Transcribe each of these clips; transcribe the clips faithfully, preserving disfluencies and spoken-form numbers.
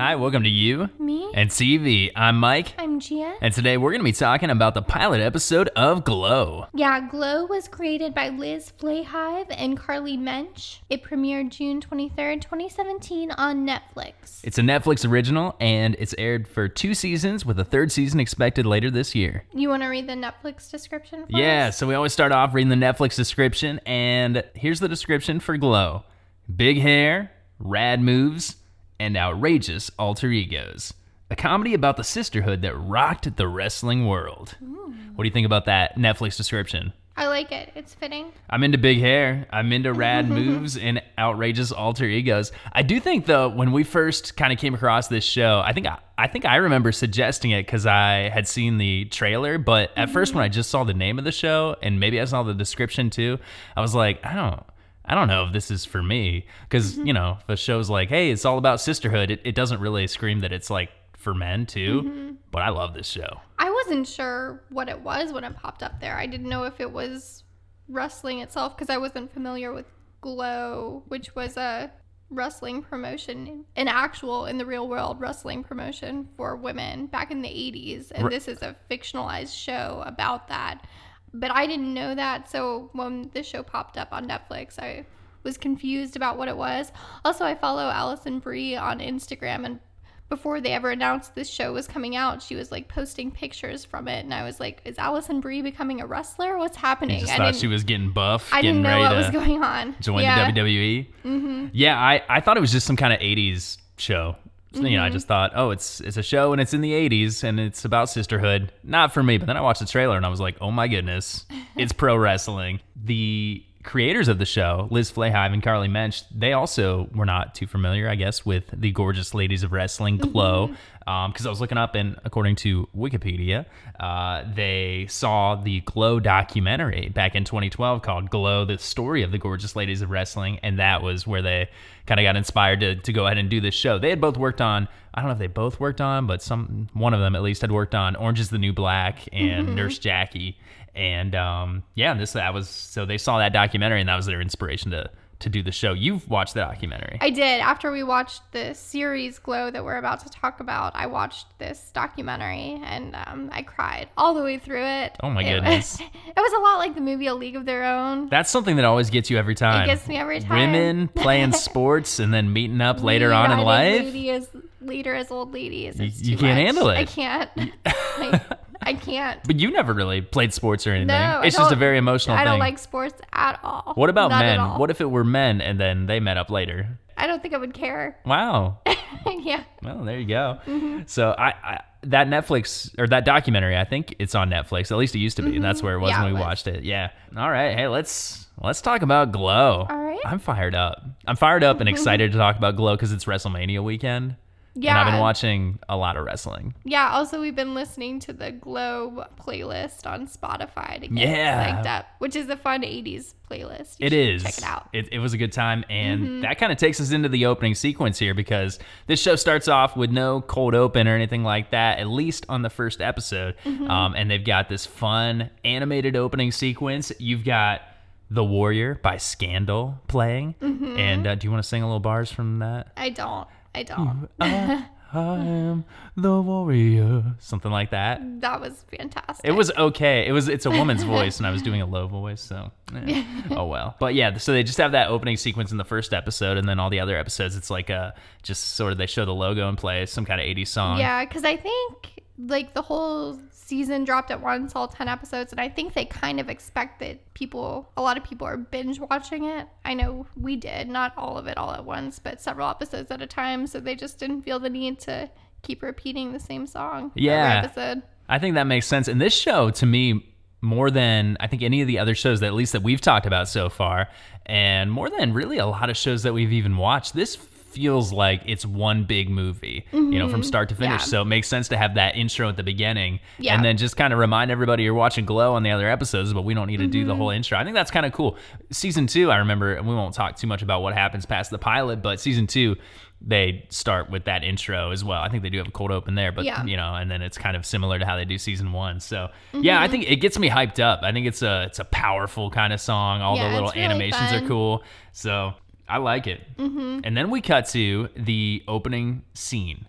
Hi, welcome to You Me? and C V. I'm Mike. I'm Gia. And today we're going to be talking about the pilot episode of Glow. Yeah, Glow was created by Liz Flahive and Carly Mensch. It premiered June twenty-third, twenty seventeen on Netflix. It's a Netflix original, and it's aired for two seasons with a third season expected later this year. You want to read the Netflix description for Yeah, us? so we always start off reading the Netflix description, and here's the description for Glow. Big hair, rad moves, and outrageous alter egos. A comedy about the sisterhood that rocked the wrestling world. Ooh. What do you think about that Netflix description? I like it. It's fitting. I'm into big hair. I'm into rad moves and outrageous alter egos. I do think, though, when we first kind of came across this show, I think I, I think I remember suggesting it because I had seen the trailer. But at mm-hmm. first, when I just saw the name of the show and maybe I saw the description too, I was like, I don't. I don't know if this is for me because, mm-hmm. you know, if a show's like, hey, it's all about sisterhood, it, it doesn't really scream that it's like for men too, mm-hmm. but I love this show. I wasn't sure what it was when it popped up there. I didn't know if it was wrestling itself because I wasn't familiar with Glow, which was a wrestling promotion, an actual, in the real world, wrestling promotion for women back in the eighties. And R- this is a fictionalized show about that. But I didn't know that, so when this show popped up on Netflix, I was confused about what it was. Also, I follow Allison Brie on Instagram, and before they ever announced this show was coming out, she was like posting pictures from it, and I was like, is Allison Brie becoming a wrestler? What's happening? You just I thought she was getting buff, I getting didn't know ready what to was going on. Join yeah. the W W E? Mm-hmm. Yeah, I, I thought it was just some kind of eighties show. Mm-hmm. You know, I just thought, oh, it's it's a show and it's in the eighties and it's about sisterhood. Not for me. But then I watched the trailer and I was like, oh my goodness, it's pro wrestling. The creators of the show, Liz Flahive and Carly Mensch, they also were not too familiar, I guess, with the Gorgeous Ladies of Wrestling, Glow. Because mm-hmm. um, I was looking up, and according to Wikipedia, uh, they saw the Glow documentary back in twenty twelve called Glow, the Story of the Gorgeous Ladies of Wrestling, and that was where they kind of got inspired to, to go ahead and do this show. They had both worked on, I don't know if they both worked on, but some one of them at least had worked on Orange is the New Black and mm-hmm. Nurse Jackie. And um, yeah, this that was so they saw that documentary and that was their inspiration to to do the show. You've watched the documentary. I did. After we watched the series Glow that we're about to talk about, I watched this documentary and um, I cried all the way through it. Oh my it goodness. Was, it was a lot like the movie A League of Their Own. That's something that always gets you every time. It gets me every time. Women playing sports and then meeting up later on in life. Lady as, later as old ladies. It's you you too can't much. handle it. I can't. I, I can't. But you never really played sports or anything. No, it's just a very emotional I thing. I don't like sports at all. What about Not men? At all. What if it were men and then they met up later? I don't think I would care. Wow. Yeah. Well, there you go. Mm-hmm. So I, I that Netflix or that documentary, I think it's on Netflix. At least it used to be. Mm-hmm. That's where it was yeah, when it we was. watched it. Yeah. All right. Hey, let's let's talk about Glow. All right. I'm fired up. I'm fired up and excited to talk about Glow because it's WrestleMania weekend. Yeah. And I've been watching a lot of wrestling. Yeah. Also, we've been listening to the Glow playlist on Spotify to get yeah. psyched up, which is a fun eighties playlist. You it is. Check it out. It, it was a good time. And mm-hmm. that kind of takes us into the opening sequence here because this show starts off with no cold open or anything like that, at least on the first episode. Mm-hmm. Um, and they've got this fun animated opening sequence. You've got The Warrior by Scandal playing. Mm-hmm. And uh, do you want to sing a little bars from that? I don't. I don't. I, I am the warrior. Something like that. That was fantastic. It was okay. It was. It's a woman's voice, and I was doing a low voice, so eh. Oh well. But yeah, so they just have that opening sequence in the first episode, and then all the other episodes, it's like a just sort of they show the logo and play some kind of eighties song. Yeah, because I think like the whole season dropped at once, all ten episodes, and I think they kind of expect that people, a lot of people are binge watching it. I know we did, not all of it all at once, but several episodes at a time, so they just didn't feel the need to keep repeating the same song yeah, every episode. I think that makes sense. And this show, to me, more than I think any of the other shows that at least that we've talked about so far, and more than really a lot of shows that we've even watched, this feels like it's one big movie, mm-hmm. you know, from start to finish. Yeah. So it makes sense to have that intro at the beginning yeah. and then just kind of remind everybody you're watching Glow on the other episodes, but we don't need to mm-hmm. do the whole intro. I think that's kind of cool. Season two, I remember, and we won't talk too much about what happens past the pilot, but season two, they start with that intro as well. I think they do have a cold open there, but yeah. you know, and then it's kind of similar to how they do season one. So mm-hmm. yeah, I think it gets me hyped up. I think it's a, it's a powerful kind of song. All yeah, the little really animations fun. are cool. So I like it. Mm-hmm. And then we cut to the opening scene.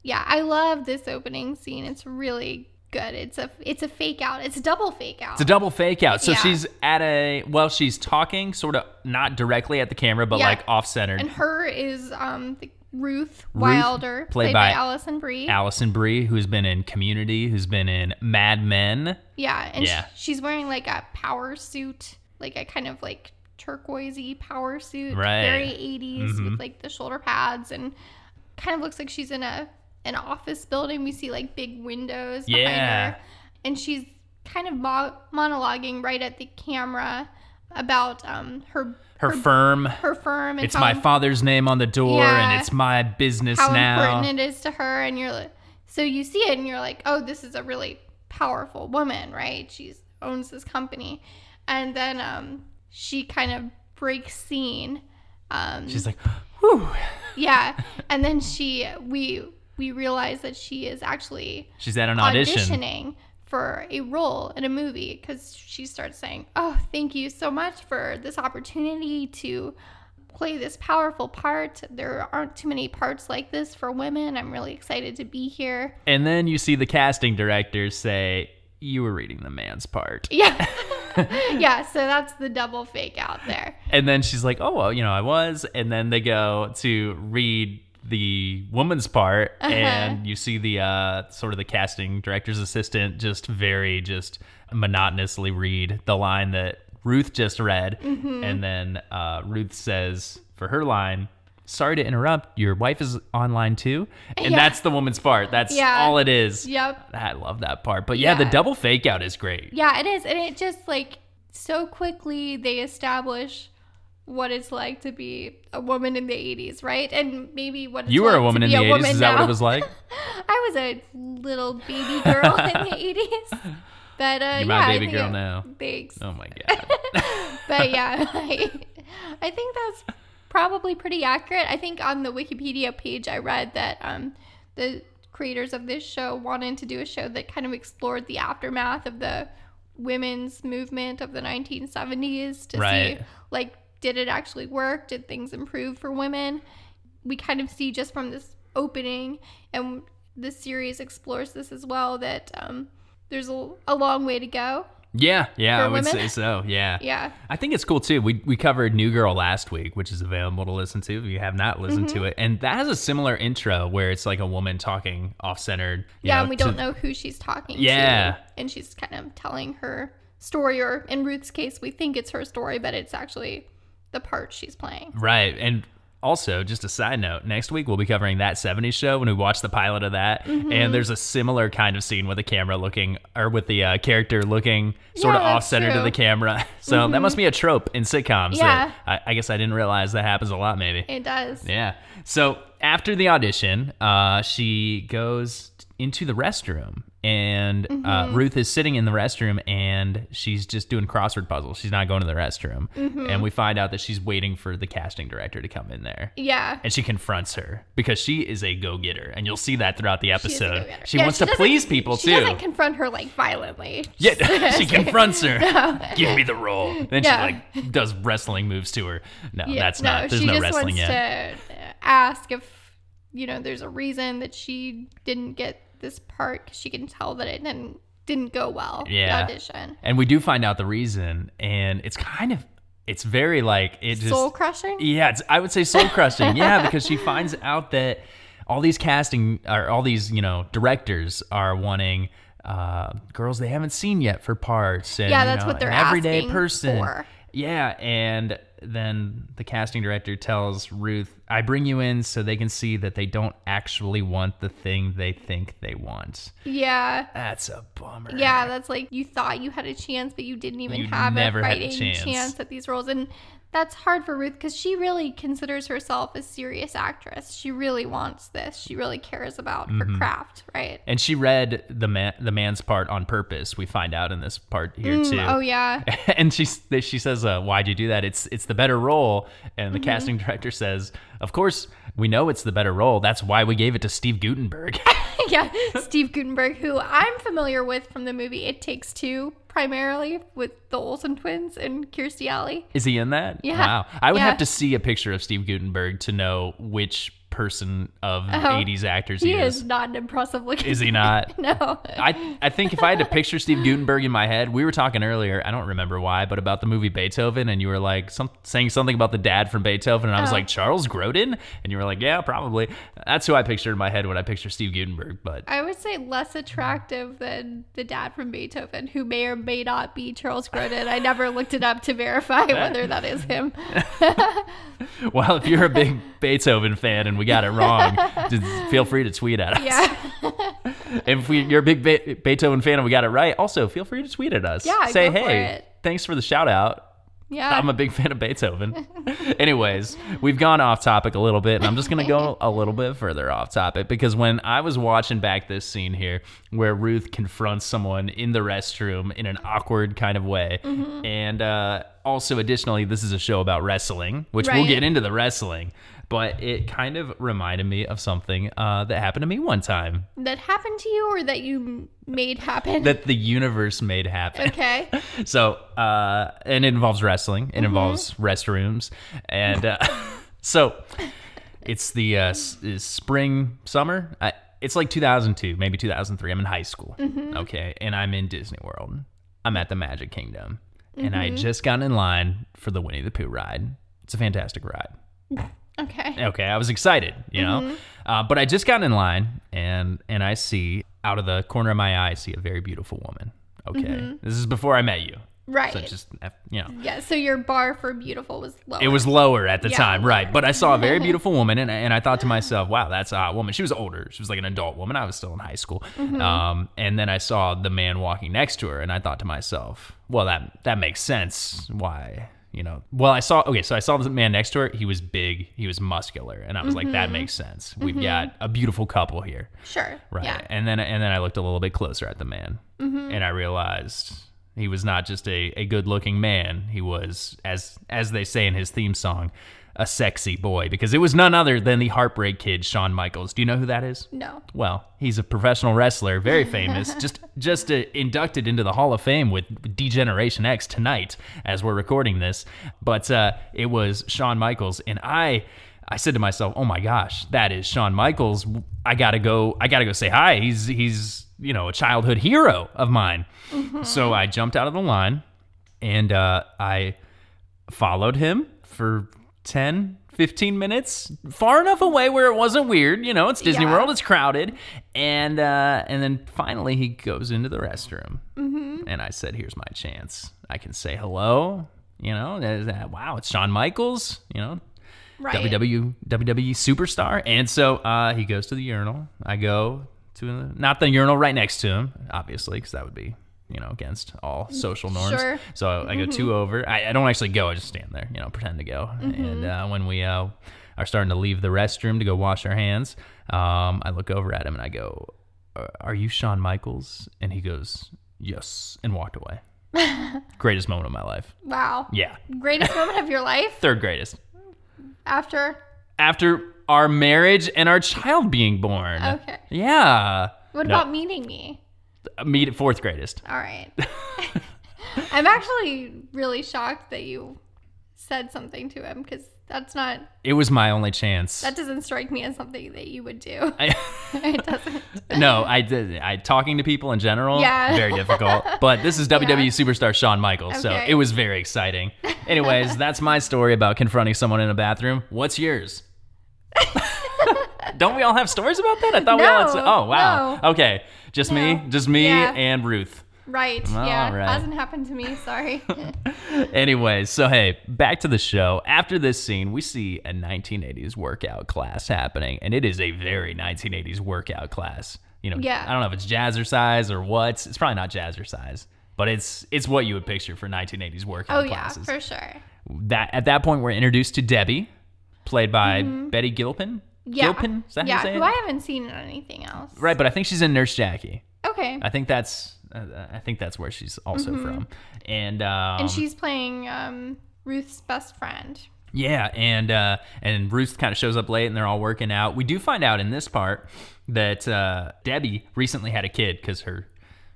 Yeah, I love this opening scene. It's really good. It's a it's a fake out. It's a double fake out. It's a double fake out. So Yeah. she's at a, well, she's talking sort of not directly at the camera, but Yeah. like off-centered. And her is um the Ruth Ruth, Wilder, played played, by by, Allison Brie. Allison Brie, who's been in Community, who's been in Mad Men. Yeah, and Yeah. sh- she's wearing like a power suit, like a kind of like turquoisey power suit, Right. very eighties Mhm. with like the shoulder pads, and kind of looks like she's in a an office building. We see like big windows behind Yeah. her, and she's kind of mo- monologuing right at the camera about um her Her firm. her firm and It's how my father's name on the door, Yeah. and it's my business how now. important it is to her, and you're like, so you see it and you're like, oh, this is a really powerful woman, right? She owns this company. And then um she kind of breaks scene. um She's like, whew. yeah, and then she we we realize that she is actually She's at an audition. auditioning for a role in a movie, because she starts saying, oh, thank you so much for this opportunity to play this powerful part. There aren't too many parts like this for women. I'm really excited to be here. And then you see the casting director say, you were reading the man's part. Yeah. Yeah, so that's the double fake out there. And then she's like, oh, well, you know, I was. And then they go to read the woman's part, Uh-huh. and you see the uh, sort of the casting director's assistant just very just monotonously read the line that Ruth just read. Mm-hmm. And then uh, Ruth says for her line, sorry to interrupt, your wife is online too. And Yeah. that's the woman's part. That's Yeah. all it is. Yep. I love that part. But yeah, the Yeah. double fake out is great. Yeah, it is. And it just like so quickly they establish what it's like to be a woman in the eighties, right? And maybe what it's You were like a woman to in be the a eighties. woman Is that what now. it was like? I was a little baby girl in the eighties. But uh, You're yeah, my I baby think girl it- now. Thanks. Oh my God. But yeah, I, I think that's probably pretty accurate. I think on the Wikipedia page I read that um, the creators of this show wanted to do a show that kind of explored the aftermath of the women's movement of the nineteen seventies to Right. see, like, did it actually work? Did things improve for women? We kind of see just from this opening, and this series explores this as well, that um, there's a, a long way to go. Yeah, yeah, For I would women? say so. Yeah. Yeah. I think it's cool too. We we covered New Girl last week, which is available to listen to if you have not listened Mm-hmm. to it. And that has a similar intro where it's like a woman talking off-centered. you Yeah, know, and we to- don't know who she's talking Yeah. to. And she's kind of telling her story, or in Ruth's case, we think it's her story, but it's actually the part she's playing. Right. And also, just a side note, next week we'll be covering That seventies Show when we watch the pilot of that. Mm-hmm. And there's a similar kind of scene with the camera looking, or with the uh, character looking sort Yeah, of that's off-centered to true. the camera. So that must be a trope in sitcoms. Yeah. That I, I guess I didn't realize that happens a lot, maybe. It does. Yeah. So after the audition, uh, she goes into the restroom, and uh, Mm-hmm. Ruth is sitting in the restroom, and she's just doing crossword puzzles. She's not going to the restroom. Mm-hmm. And we find out that she's waiting for the casting director to come in there. Yeah. And she confronts her because she is a go-getter, and you'll see that throughout the She is a episode. go-getter. She Yeah, wants she to doesn't- please people She too. doesn't confront her like violently. Yeah, she confronts her. No. Give me the role. Then Yeah. she like does wrestling moves to her. No, Yeah, that's not. There's she no just wrestling wants yet. to ask if, you know, there's a reason that she didn't get this part, because she can tell that it didn't didn't go well. Yeah. The audition. And we do find out the reason, and it's kind of, it's very like it just Soul crushing. Yeah, it's, I would say soul crushing. Yeah, because she finds out that all these casting or all these you know directors are wanting uh, girls they haven't seen yet for parts. And, Yeah, you that's know, what they're an everyday asking person. for. Yeah, and then the casting director tells Ruth, I bring you in so they can see that they don't actually want the thing they think they want. Yeah. That's a bummer. Yeah, that's like you thought you had a chance, but you didn't even You have never a had a fighting chance. at these roles. And that's hard for Ruth, because she really considers herself a serious actress. She really wants this. She really cares about her craft, right? And she read the man, the man's part on purpose. We find out in this part here Mm, too. oh yeah. And she she says, uh, "Why'd you do that? It's it's the better role." And the Mm-hmm. casting director says, "Of course, we know it's the better role. That's why we gave it to Steve Guttenberg." Yeah, Steve Guttenberg, who I'm familiar with from the movie It Takes Two, primarily with the Olsen twins and Kirstie Alley. Is he in that? Yeah. Wow. I would Yeah. have to see a picture of Steve Guttenberg to know which person of Oh, eighties actors He he is is. not an impressive looking. Is he not? No. I I think if I had to picture Steve Guttenberg in my head, we were talking earlier, I don't remember why, but about the movie Beethoven, and you were like some, saying something about the dad from Beethoven, and I was Oh. like, Charles Grodin? And you were like, yeah, probably. That's who I pictured in my head when I picture Steve Guttenberg, but I would say less attractive than the dad from Beethoven, who may or may not be Charles Grodin. I never looked it up to verify whether that is him. well, if you're a big Beethoven fan and we got it wrong, just feel free to tweet at us. Yeah. If we, you're a big Be- Beethoven fan and we got it right, also feel free to tweet at us. Yeah, Say, go for hey, it. thanks for the shout out. Yeah. I'm a big fan of Beethoven. Anyways, we've gone off topic a little bit, and I'm just going to go a little bit further off topic because when I was watching back this scene here where Ruth confronts someone in the restroom in an awkward kind of way, Mm-hmm. and uh, also additionally, this is a show about wrestling, which we'll Right. get into the wrestling, but it kind of reminded me of something uh, that happened to me one time That happened to you or that you made happen? that the universe made happen. Okay. So, uh, and it involves wrestling. It Mm-hmm. involves restrooms, and uh, so it's the uh, s- is spring, summer. I, it's like two thousand two, maybe two thousand three. I'm in high school, Mm-hmm. okay, and I'm in Disney World. I'm at the Magic Kingdom, and Mm-hmm. I had just gotten in line for the Winnie the Pooh ride. It's a fantastic ride. Okay. Okay, I was excited, you know, Mm-hmm. uh, but I just got in line, and and I see out of the corner of my eye, I see a very beautiful woman. Okay, this is before I met you. Mm-hmm. Right. So just, you know, Yeah, so your bar for beautiful was lower. it was lower at the Yeah, time, right? lower. But I saw a very beautiful woman, and, and I thought to myself, wow, that's a hot woman. She was older. She was like an adult woman. I was still in high school. Mm-hmm. Um, and then I saw the man walking next to her, and I thought to myself, well, that that makes sense. Why? You know, well, I saw, okay, so I saw the man next to her. He was big, he was muscular, and I was like, that makes sense. We've got a beautiful couple here. Sure. Right. Yeah. And then and then I looked a little bit closer at the man, and I realized he was not just a, a good looking man. He was, as as they say in his theme song, a sexy boy, because it was none other than the Heartbreak Kid, Shawn Michaels. Do you know who that is? No. Well, he's a professional wrestler, very famous, just just uh, inducted into the Hall of Fame with D-Generation X tonight as we're recording this. But uh, it was Shawn Michaels, and I I said to myself, "Oh my gosh, that is Shawn Michaels. I gotta go. I gotta go say hi. He's he's you know a childhood hero of mine." So I jumped out of the line, and uh, I followed him for ten, fifteen minutes, far enough away where it wasn't weird. You know, it's Disney Yeah. World, it's crowded. And uh, and then finally he goes into the restroom. Mm-hmm. And I said, here's my chance. I can say hello. You know, there's that, wow, it's Shawn Michaels, you know, Right. W W, W W E superstar. And so uh, he goes to the urinal. I go to, the, not the urinal right next to him, obviously, because that would be, you know, against all social norms. Sure. So I go two over. I, I don't actually go. I just stand there, you know, pretend to go. And uh, when we uh, are starting to leave the restroom to go wash our hands, um, I look over at him and I go, "Uh, are you Shawn Michaels? And he goes, yes, and walked away. Greatest moment of my life. Wow. Yeah. Greatest moment of your life Third greatest. after? After our marriage and our child being born. Okay. Yeah. What No, about meeting me? me at fourth greatest. All right. I'm actually really shocked that you said something to him because that's not, It was my only chance. that doesn't strike me as something that you would do. I, It doesn't. no, I did. I talking to people in general, Yeah. very difficult. But this is W W E Yeah. superstar Shawn Michaels, so Okay. it was very exciting. Anyways, that's my story about confronting someone in a bathroom. What's yours? Don't we all have stories about that? I thought we all had. No, Oh wow. no. Okay, just me, No. just me Yeah. and Ruth. Right. All yeah. right. Hasn't happened to me. Sorry. Anyways, so hey, back to the show. After this scene, we see a nineteen eighties workout class happening, and it is a very nineteen eighties workout class. You know, Yeah. I don't know if it's jazzercise or what. It's probably not jazzercise, but it's it's what you would picture for nineteen eighties workout Oh, yeah, classes. for sure. That at that point, we're introduced to Debbie, played by Betty Gilpin. Mm-hmm. Yeah. Gilpin? Is that yeah. how you say Who it? I haven't seen in anything else. Right, but I think she's in Nurse Jackie. Okay. I think that's uh, I think that's where she's also from, and um, and she's playing um, Ruth's best friend. Yeah, and uh, and Ruth kind of shows up late, and they're all working out. We do find out in this part that uh, Debbie recently had a kid because her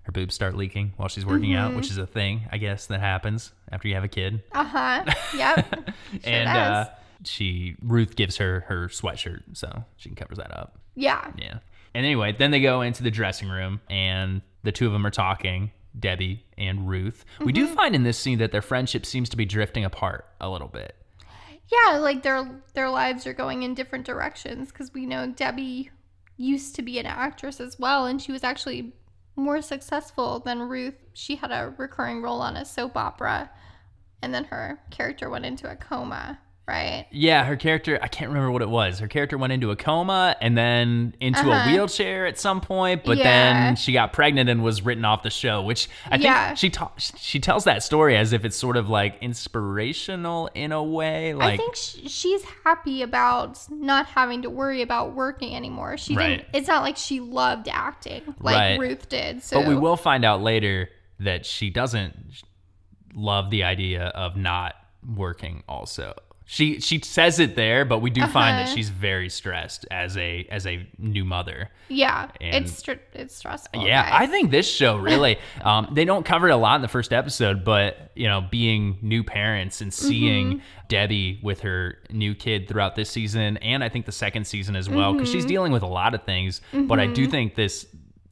her boobs start leaking while she's working Mm-hmm. out, which is a thing, I guess, that happens after you have a kid. Uh-huh. Yep. Sure and does. uh, she Ruth gives her her sweatshirt so she can cover that up. Yeah. Yeah. And anyway, then they go into the dressing room and the two of them are talking, Debbie and Ruth. We do find in this scene that their friendship seems to be drifting apart a little bit. Yeah, like their their lives are going in different directions because we know Debbie used to be an actress as well, and she was actually more successful than Ruth. She had a recurring role on a soap opera, and then her character went into a coma, right? Yeah, her character, I can't remember what it was. Her character went into a coma and then into Uh-huh. a wheelchair at some point, but Yeah. then she got pregnant and was written off the show, which I think Yeah. she ta- she tells that story as if it's sort of like inspirational in a way. Like, I think sh- she's happy about not having to worry about working anymore. She Right. didn't. It's not like she loved acting like Right. Ruth did. So, but we will find out later that she doesn't love the idea of not working also. She she says it there, but we do find that Uh-huh. she's very stressed as a as a new mother. Yeah, And- it's str- it's stressful. Yeah, guys. I think this show really, um, they don't cover it a lot in the first episode, but, you know, being new parents and seeing Mm-hmm. Debbie with her new kid throughout this season, and I think the second season as well, because she's Mm-hmm. dealing with a lot of things, but I do think this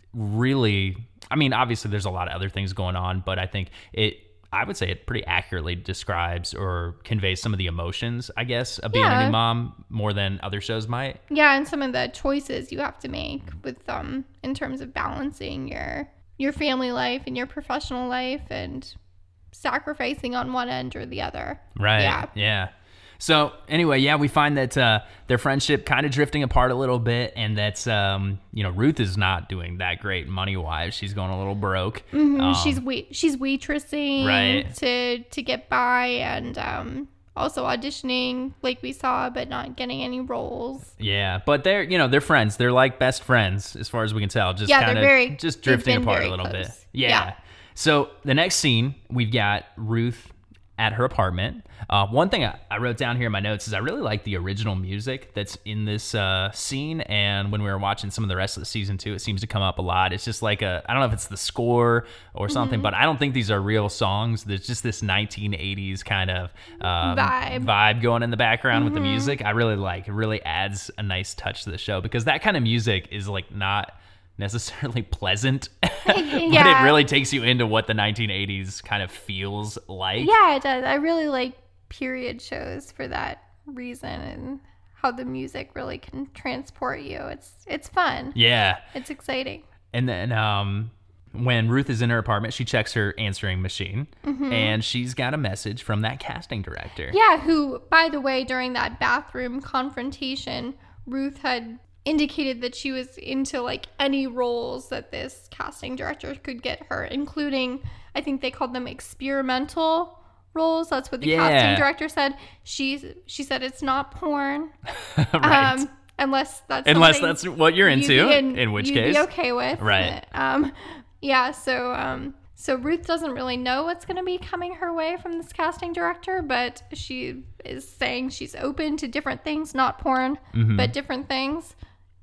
really, I mean, obviously there's a lot of other things going on, but I think it, I would say it pretty accurately describes or conveys some of the emotions, I guess, of being a Yeah. new mom more than other shows might. Yeah, and some of the choices you have to make with um in terms of balancing your your family life and your professional life and sacrificing on one end or the other. Right. Yeah. Yeah. So anyway, yeah, we find that uh, their friendship kind of drifting apart a little bit, and that's um, you know, Ruth is not doing that great money wise. She's going a little broke. Mhm, Um, she's wait she's waitressing Right. to to get by and um also auditioning like we saw but not getting any roles. Yeah, but they're you know they're friends. They're like best friends as far as we can tell. Just Yeah, they're kind of very- just they've drifting been apart very a little close. bit. Yeah. Yeah. So the next scene we've got Ruth at her apartment. Uh, one thing I, I wrote down here in my notes is I really like the original music that's in this uh, scene, and when we were watching some of the rest of the season too, it seems to come up a lot. It's just like a, I don't know if it's the score or something, Mm-hmm. but I don't think these are real songs. There's just this nineteen eighties kind of um, Vibe. vibe going in the background with the Mm-hmm. music. I really like. It really adds a nice touch to the show because that kind of music is like not necessarily pleasant, but Yeah. it really takes you into what the nineteen eighties kind of feels like. Yeah, it does. I really like period shows for that reason and how the music really can transport you. It's it's fun. Yeah. It's exciting. And then um, when Ruth is in her apartment, she checks her answering machine, and she's got a message from that casting director. Yeah, who, by the way, during that bathroom confrontation, Ruth had indicated that she was into like any roles that this casting director could get her, including, I think they called them experimental roles. That's what the Yeah. casting director said. She she said it's not porn, right. um, unless that's Unless something that's what you're you'd into, be in, in which you'd case. be okay with. Right. Um, yeah. So um, so Ruth doesn't really know what's going to be coming her way from this casting director, but she is saying she's open to different things, not porn, Mm-hmm. but different things.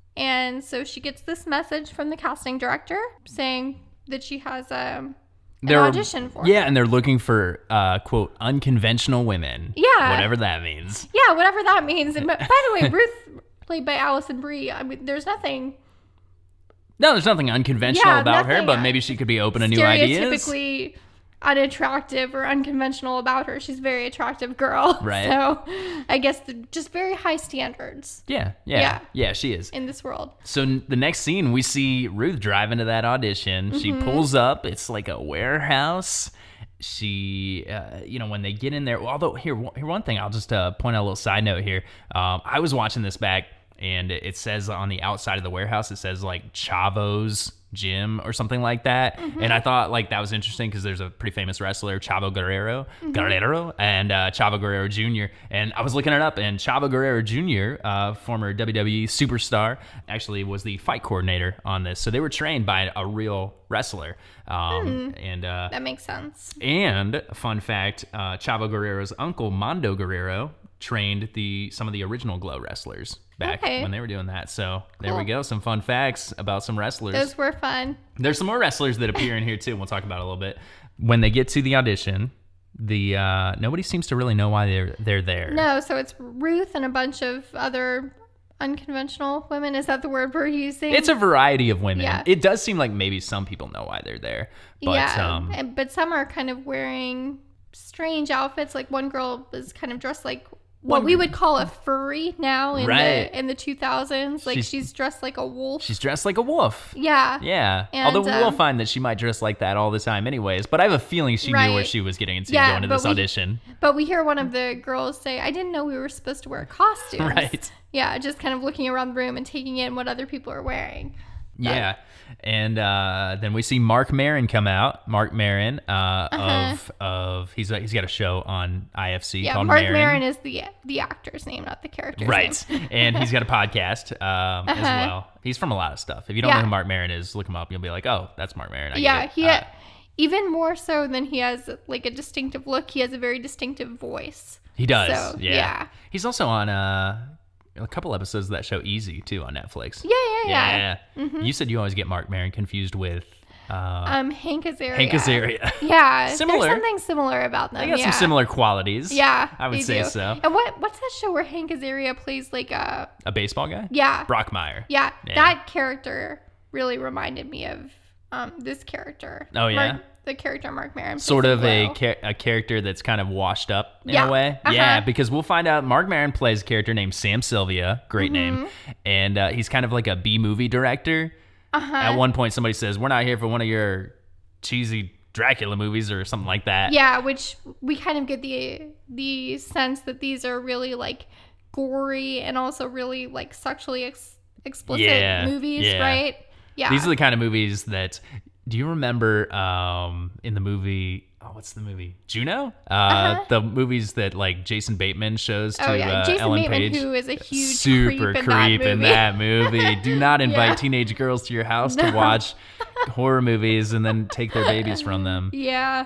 And so she gets this message from the casting director saying that she has um, an They're- audition for. Yeah, and they're looking for, uh, quote, unconventional women. Yeah. Whatever that means. Yeah, whatever that means. And, but by the way, Ruth, played by Allison Brie, I mean, there's nothing No, there's nothing unconventional Yeah, about her, nothing, but uh, maybe she could be open to new ideas. stereotypically unattractive or unconventional about her. She's a very attractive girl. Right. So I guess the, just very high standards Yeah, yeah, Yeah. yeah, she is. in this world. So n- the next scene, we see Ruth driving to that audition. She Mm-hmm. pulls up. It's like a warehouse. She, uh, you know, when they get in there. Although here, one- here one thing, I'll just uh, point out a little side note here. Um, I was watching this back, and it says on the outside of the warehouse, it says like Chavo's Gym or something like that. Mm-hmm. And I thought like that was interesting because there's a pretty famous wrestler, Chavo Guerrero, Mm-hmm. Guerrero, and uh, Chavo Guerrero Junior And I was looking it up, and Chavo Guerrero Junior, uh, former W W E superstar, actually was the fight coordinator on this. So they were trained by a real wrestler. Um, And uh, That makes sense. and fun fact, uh, Chavo Guerrero's uncle Mondo Guerrero trained the some of the original Glow wrestlers back Okay. when they were doing that. So there we Cool. go. Some fun facts about some wrestlers. Those were fun. There's some more wrestlers that appear in here too. And we'll talk about it a little bit. When they get to the audition, the uh, nobody seems to really know why they're they're there. No, so it's Ruth and a bunch of other unconventional women. Is that the word we're using? It's a variety of women. Yeah. It does seem like maybe some people know why they're there. But yeah, um, and, but some are kind of wearing strange outfits. Like one girl is kind of dressed like what One- we would call a furry now in Right. the in the two thousands. Like She's- she's, dressed like a wolf. she's dressed like a wolf. Yeah. Yeah. And, Although we will um, find that she might dress like that all the time anyways. But I have a feeling she knew what Right. she was getting into Yeah, going to but this we- audition. But we hear one of the girls say, "I didn't know we were supposed to wear costumes." Right. Yeah, just kind of looking around the room and taking in what other people are wearing. Yeah. And uh, then we see Mark Maron come out. Mark Maron uh, Uh-huh. of of he's he's got a show on I F C Yeah, called Mark Maron. Maron is the the actor's name, not the character's Right. name. And he's got a podcast um, as Uh-huh. well. He's from a lot of stuff. If you don't Yeah. know who Mark Maron is, look him up. You'll be like, oh, that's Mark Maron. I get Yeah, it. he Uh, even more so than he has like a distinctive look. He has a very distinctive voice. he does. So, yeah. yeah. He's also on uh, a couple episodes of that show Easy, too, on Netflix. Yeah, yeah, yeah. Yeah. You said you always get Mark Maron confused with uh, Um, Hank Azaria. Hank Azaria. Yeah, Similar. There's something similar about them. They got yeah. some similar qualities. Yeah, I would they say do. so. And what what's that show where Hank Azaria plays like a A baseball guy? yeah Brockmeyer. yeah, Yeah. that character really reminded me of um this character. Oh, yeah? Mark, the character Mark Maron. plays Sort in of a Glow. char- a character that's kind of washed up in Yeah. a way. Uh-huh. Yeah, because we'll find out Mark Maron plays a character named Sam Sylvia, great Mm-hmm. name, and uh, he's kind of like a B movie director. Uh-huh. At one point, somebody says, "We're not here for one of your cheesy Dracula movies or something like that." Yeah, which we kind of get the the sense that these are really like gory and also really like sexually ex- explicit Yeah, movies, yeah. right? Yeah. These are the kind of movies that. Do you remember um, in the movie? Oh, what's the movie? Juno. Uh, Uh-huh. The movies that like Jason Bateman shows to oh yeah, uh, Jason Ellen Bateman, Page. who is a huge Super creep, in, creep that in movie. that movie. Do not invite Yeah. teenage girls to your house to No. watch horror movies and then take their babies from them. Yeah.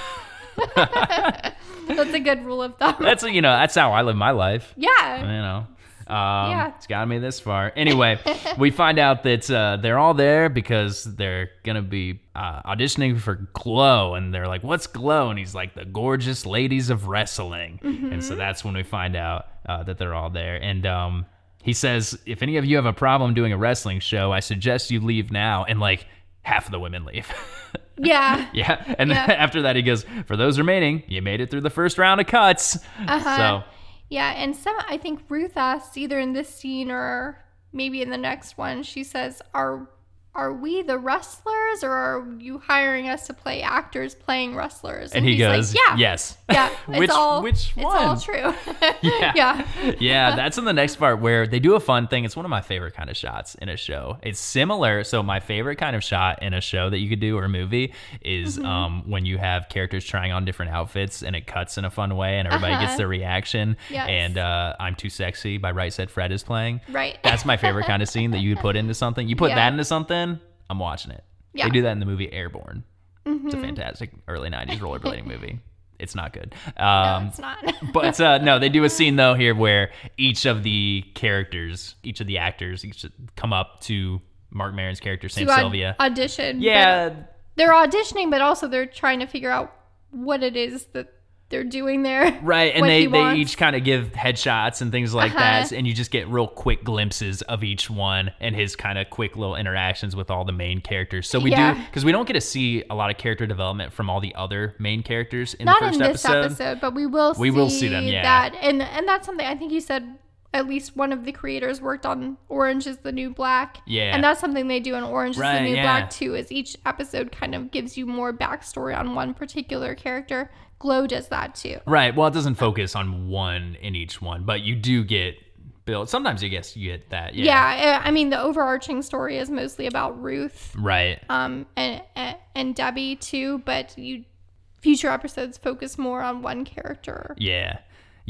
That's a good rule of thumb. That's you know that's how I live my life. yeah. You know. Um, Yeah. It's gotten me this far. Anyway, we find out that uh, they're all there because they're going to be uh, auditioning for Glow. And they're like, what's Glow? And he's like, the gorgeous ladies of wrestling. Mm-hmm. And so that's when we find out uh, that they're all there. And um, he says, if any of you have a problem doing a wrestling show, I suggest you leave now. And like half of the women leave. Yeah. yeah. And Yeah. then after that, he goes, for those remaining, you made it through the first round of cuts. Uh-huh. So. Yeah, and some I think Ruth asks either in this scene or maybe in the next one, she says, Are are we the wrestlers or are you hiring us to play actors playing wrestlers? And he he's goes, like, yeah. yes. Yeah. It's which all, which it's one? all true. Yeah. yeah. Yeah, that's in the next part where they do a fun thing. It's one of my favorite kind of shots in a show. It's similar. So my favorite kind of shot in a show that you could do or a movie is Mm-hmm. um, when you have characters trying on different outfits and it cuts in a fun way and everybody Uh-huh. gets their reaction. Yes. And uh, I'm Too Sexy by Right Said Fred is playing. Right. That's my favorite kind of scene that you would put into something. You put Yeah. that into something, I'm watching it. Yeah. They do that in the movie Airborne. Mm-hmm. It's a fantastic early nineties rollerblading movie. It's not good. No, Um, it's not. but uh, no, they do a scene though here where each of the characters, each of the actors, each come up to Mark Maron's character, Sam To aud- Sylvia. audition. Yeah, but they're auditioning, but also they're trying to figure out what it is that they're doing there. right. And what they, he they wants. each kind of give headshots and things like Uh-huh. that. And you just get real quick glimpses of each one and his kind of quick little interactions with all the main characters. So we Yeah. do, because we don't get to see a lot of character development from all the other main characters in Not the first in this episode. episode, but we will see We will see them, yeah. that. And and that's something I think you said at least one of the creators worked on Orange is the New Black. Yeah. And that's something they do in Orange is Right, the New yeah. Black too, is each episode kind of gives you more backstory on one particular character. Glow does that too. Right. Well, it doesn't focus on one in each one, but you do get built. Sometimes you guess you get that. Yeah. Yeah, I I mean the overarching story is mostly about Ruth Right. um and and, and Debbie too, but you future episodes focus more on one character. Yeah.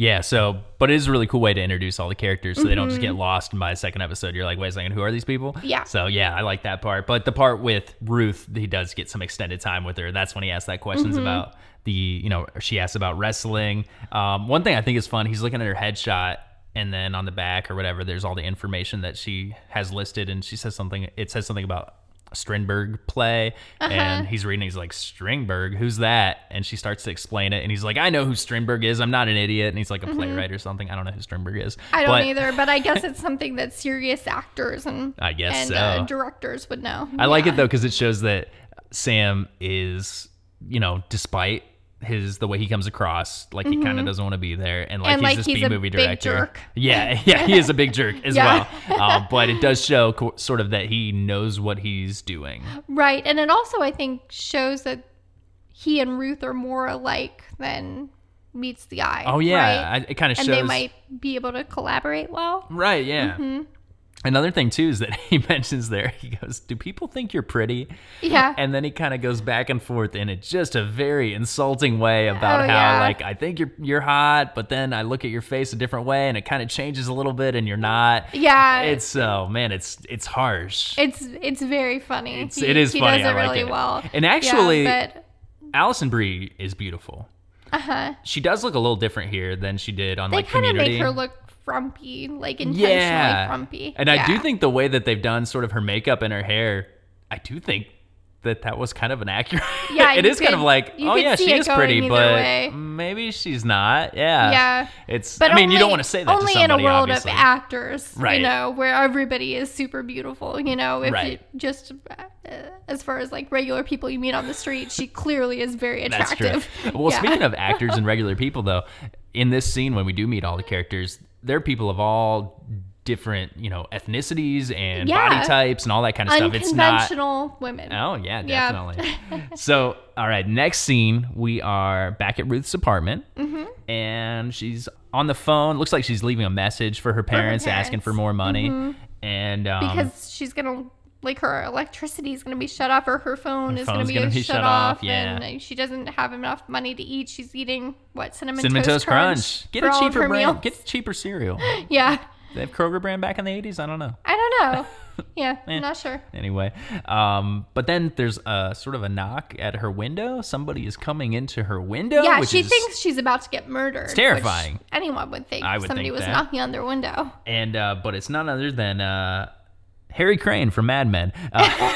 Yeah, so, but it is a really cool way to introduce all the characters so they don't just get Mm-hmm. lost. And by the second episode, you're like, wait a second, who are these people? Yeah. So, yeah, I like that part. But the part with Ruth, he does get some extended time with her. That's when he asks that questions Mm-hmm. about the, you know, she asks about wrestling. Um, one thing I think is fun, he's looking at her headshot, and then on the back or whatever, there's all the information that she has listed. And she says something, it says something about Strindberg play, Uh-huh. and he's reading, he's like, Strindberg, who's that? And she starts to explain it, and he's like, I know who Strindberg is, I'm not an idiot. And he's like a playwright or something. I don't know who Strindberg is. Mm-hmm. I don't But either, but I guess it's something that serious actors and I guess and so. uh, directors would know. I like Yeah. it though, because it shows that Sam is, you know, despite his the way he comes across, like he kind of doesn't want to be there, and like Mm-hmm. And, he's like, this he's B a movie big director. jerk. Yeah, yeah, he is a big jerk as Yeah. well. Uh, but it does show co- sort of that he knows what he's doing. Right, and it also I think shows that he and Ruth are more alike than meets the eye. Oh yeah, right? I, it kind of and shows. they might be able to collaborate well. Right, yeah. Mm-hmm. Another thing too is that he mentions there, he goes, do people think you're pretty? Yeah. And then he kind of goes back and forth in it just a very insulting way about Oh, how yeah. like I think you're you're hot, but then I look at your face a different way and it kind of changes a little bit and you're not. Yeah. It's oh man, it's it's harsh. It's it's very funny. It's- he, it is he funny. does it I like really it. well. And actually- yeah, but Alison Brie is beautiful. uh-huh. She does look a little different here than she did on They like kind of Community. make her look frumpy, like intentionally yeah. frumpy. And I Yeah. do think the way that they've done sort of her makeup and her hair, I do think that that was kind of an accurate. Yeah, it you is kind could- of like, you oh could yeah, see she it is going pretty, either but way. maybe she's not. Yeah. Yeah. It's. But I mean, you don't only- want to say that only to somebody, in a world obviously. of actors, Right. you know, where everybody is super beautiful. You know, if Right. you just uh, as far as like regular people you meet on the street, she clearly is very That's true. attractive. Well, Yeah. speaking of actors and regular people, though, in this scene when we do meet all the characters, they're people of all different, you know, ethnicities and Yeah. body types and all that kind of stuff. It's not. Unconventional women. Oh yeah, Yeah. definitely. So, all right, next scene, we are back at Ruth's apartment, Mm-hmm. and she's on the phone. Looks like she's leaving a message for her parents, asking parents. for more money, and um, Because she's gonna like her electricity is gonna be shut off or her phone Her is gonna phone's be, gonna be shut, shut off, off, yeah. and uh, she doesn't have enough money to eat. She's eating what cinnamon, Cinnamon toast, Toast Crunch. Get for a all of cheaper her brand. meals. Get cheaper cereal. Yeah, They have Kroger brand back in the eighties. I don't know. I don't know. Yeah, Eh. I'm not sure. Anyway, um, but then there's a sort of a knock at her window. Somebody is coming into her window. Yeah, which she is, thinks she's about to get murdered. It's terrifying. Anyone would think I would somebody think was that. knocking on their window. and uh, but it's none other than uh, Harry Crane from Mad Men. Uh,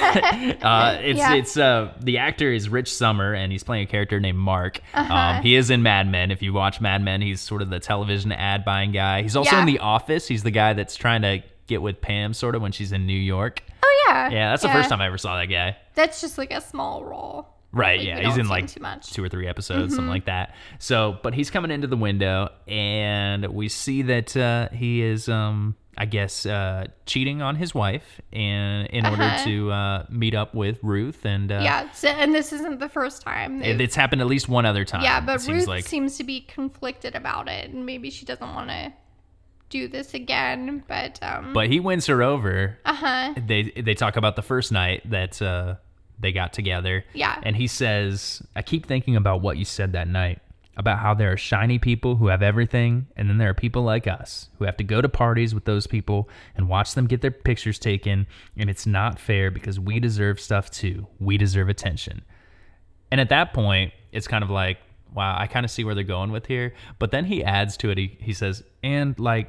uh, it's Yeah. it's uh, the actor is Rich Sommer, and he's playing a character named Mark. Uh-huh. Um, he is in Mad Men. If you watch Mad Men, he's sort of the television ad buying guy. He's also Yeah. in The Office. He's the guy that's trying to get with Pam, sort of when she's in New York. Oh yeah. Yeah, that's the first time I ever saw that guy. That's just like a small role. Right, Like, yeah, we he's don't in see like him too much. two or three episodes, Mm-hmm. something like that. So, but he's coming into the window, and we see that uh, he is, um, I guess, uh, cheating on his wife, and in order Uh-huh. to uh, meet up with Ruth, and uh, Yeah, so, and this isn't the first time. it- they've- it's happened at least one other time. yeah, it but seems Ruth like. seems to be conflicted about it, and maybe she doesn't want to do this again. But um, But he wins her over. uh huh. They they talk about the first night that uh, they got together. Yeah. And he says, I keep thinking about what you said that night, about how there are shiny people who have everything, and then there are people like us who have to go to parties with those people and watch them get their pictures taken, and it's not fair because we deserve stuff too. We deserve attention. And at that point, it's kind of like, wow, I kind of see where they're going with here. But then he adds to it, he, he says, and like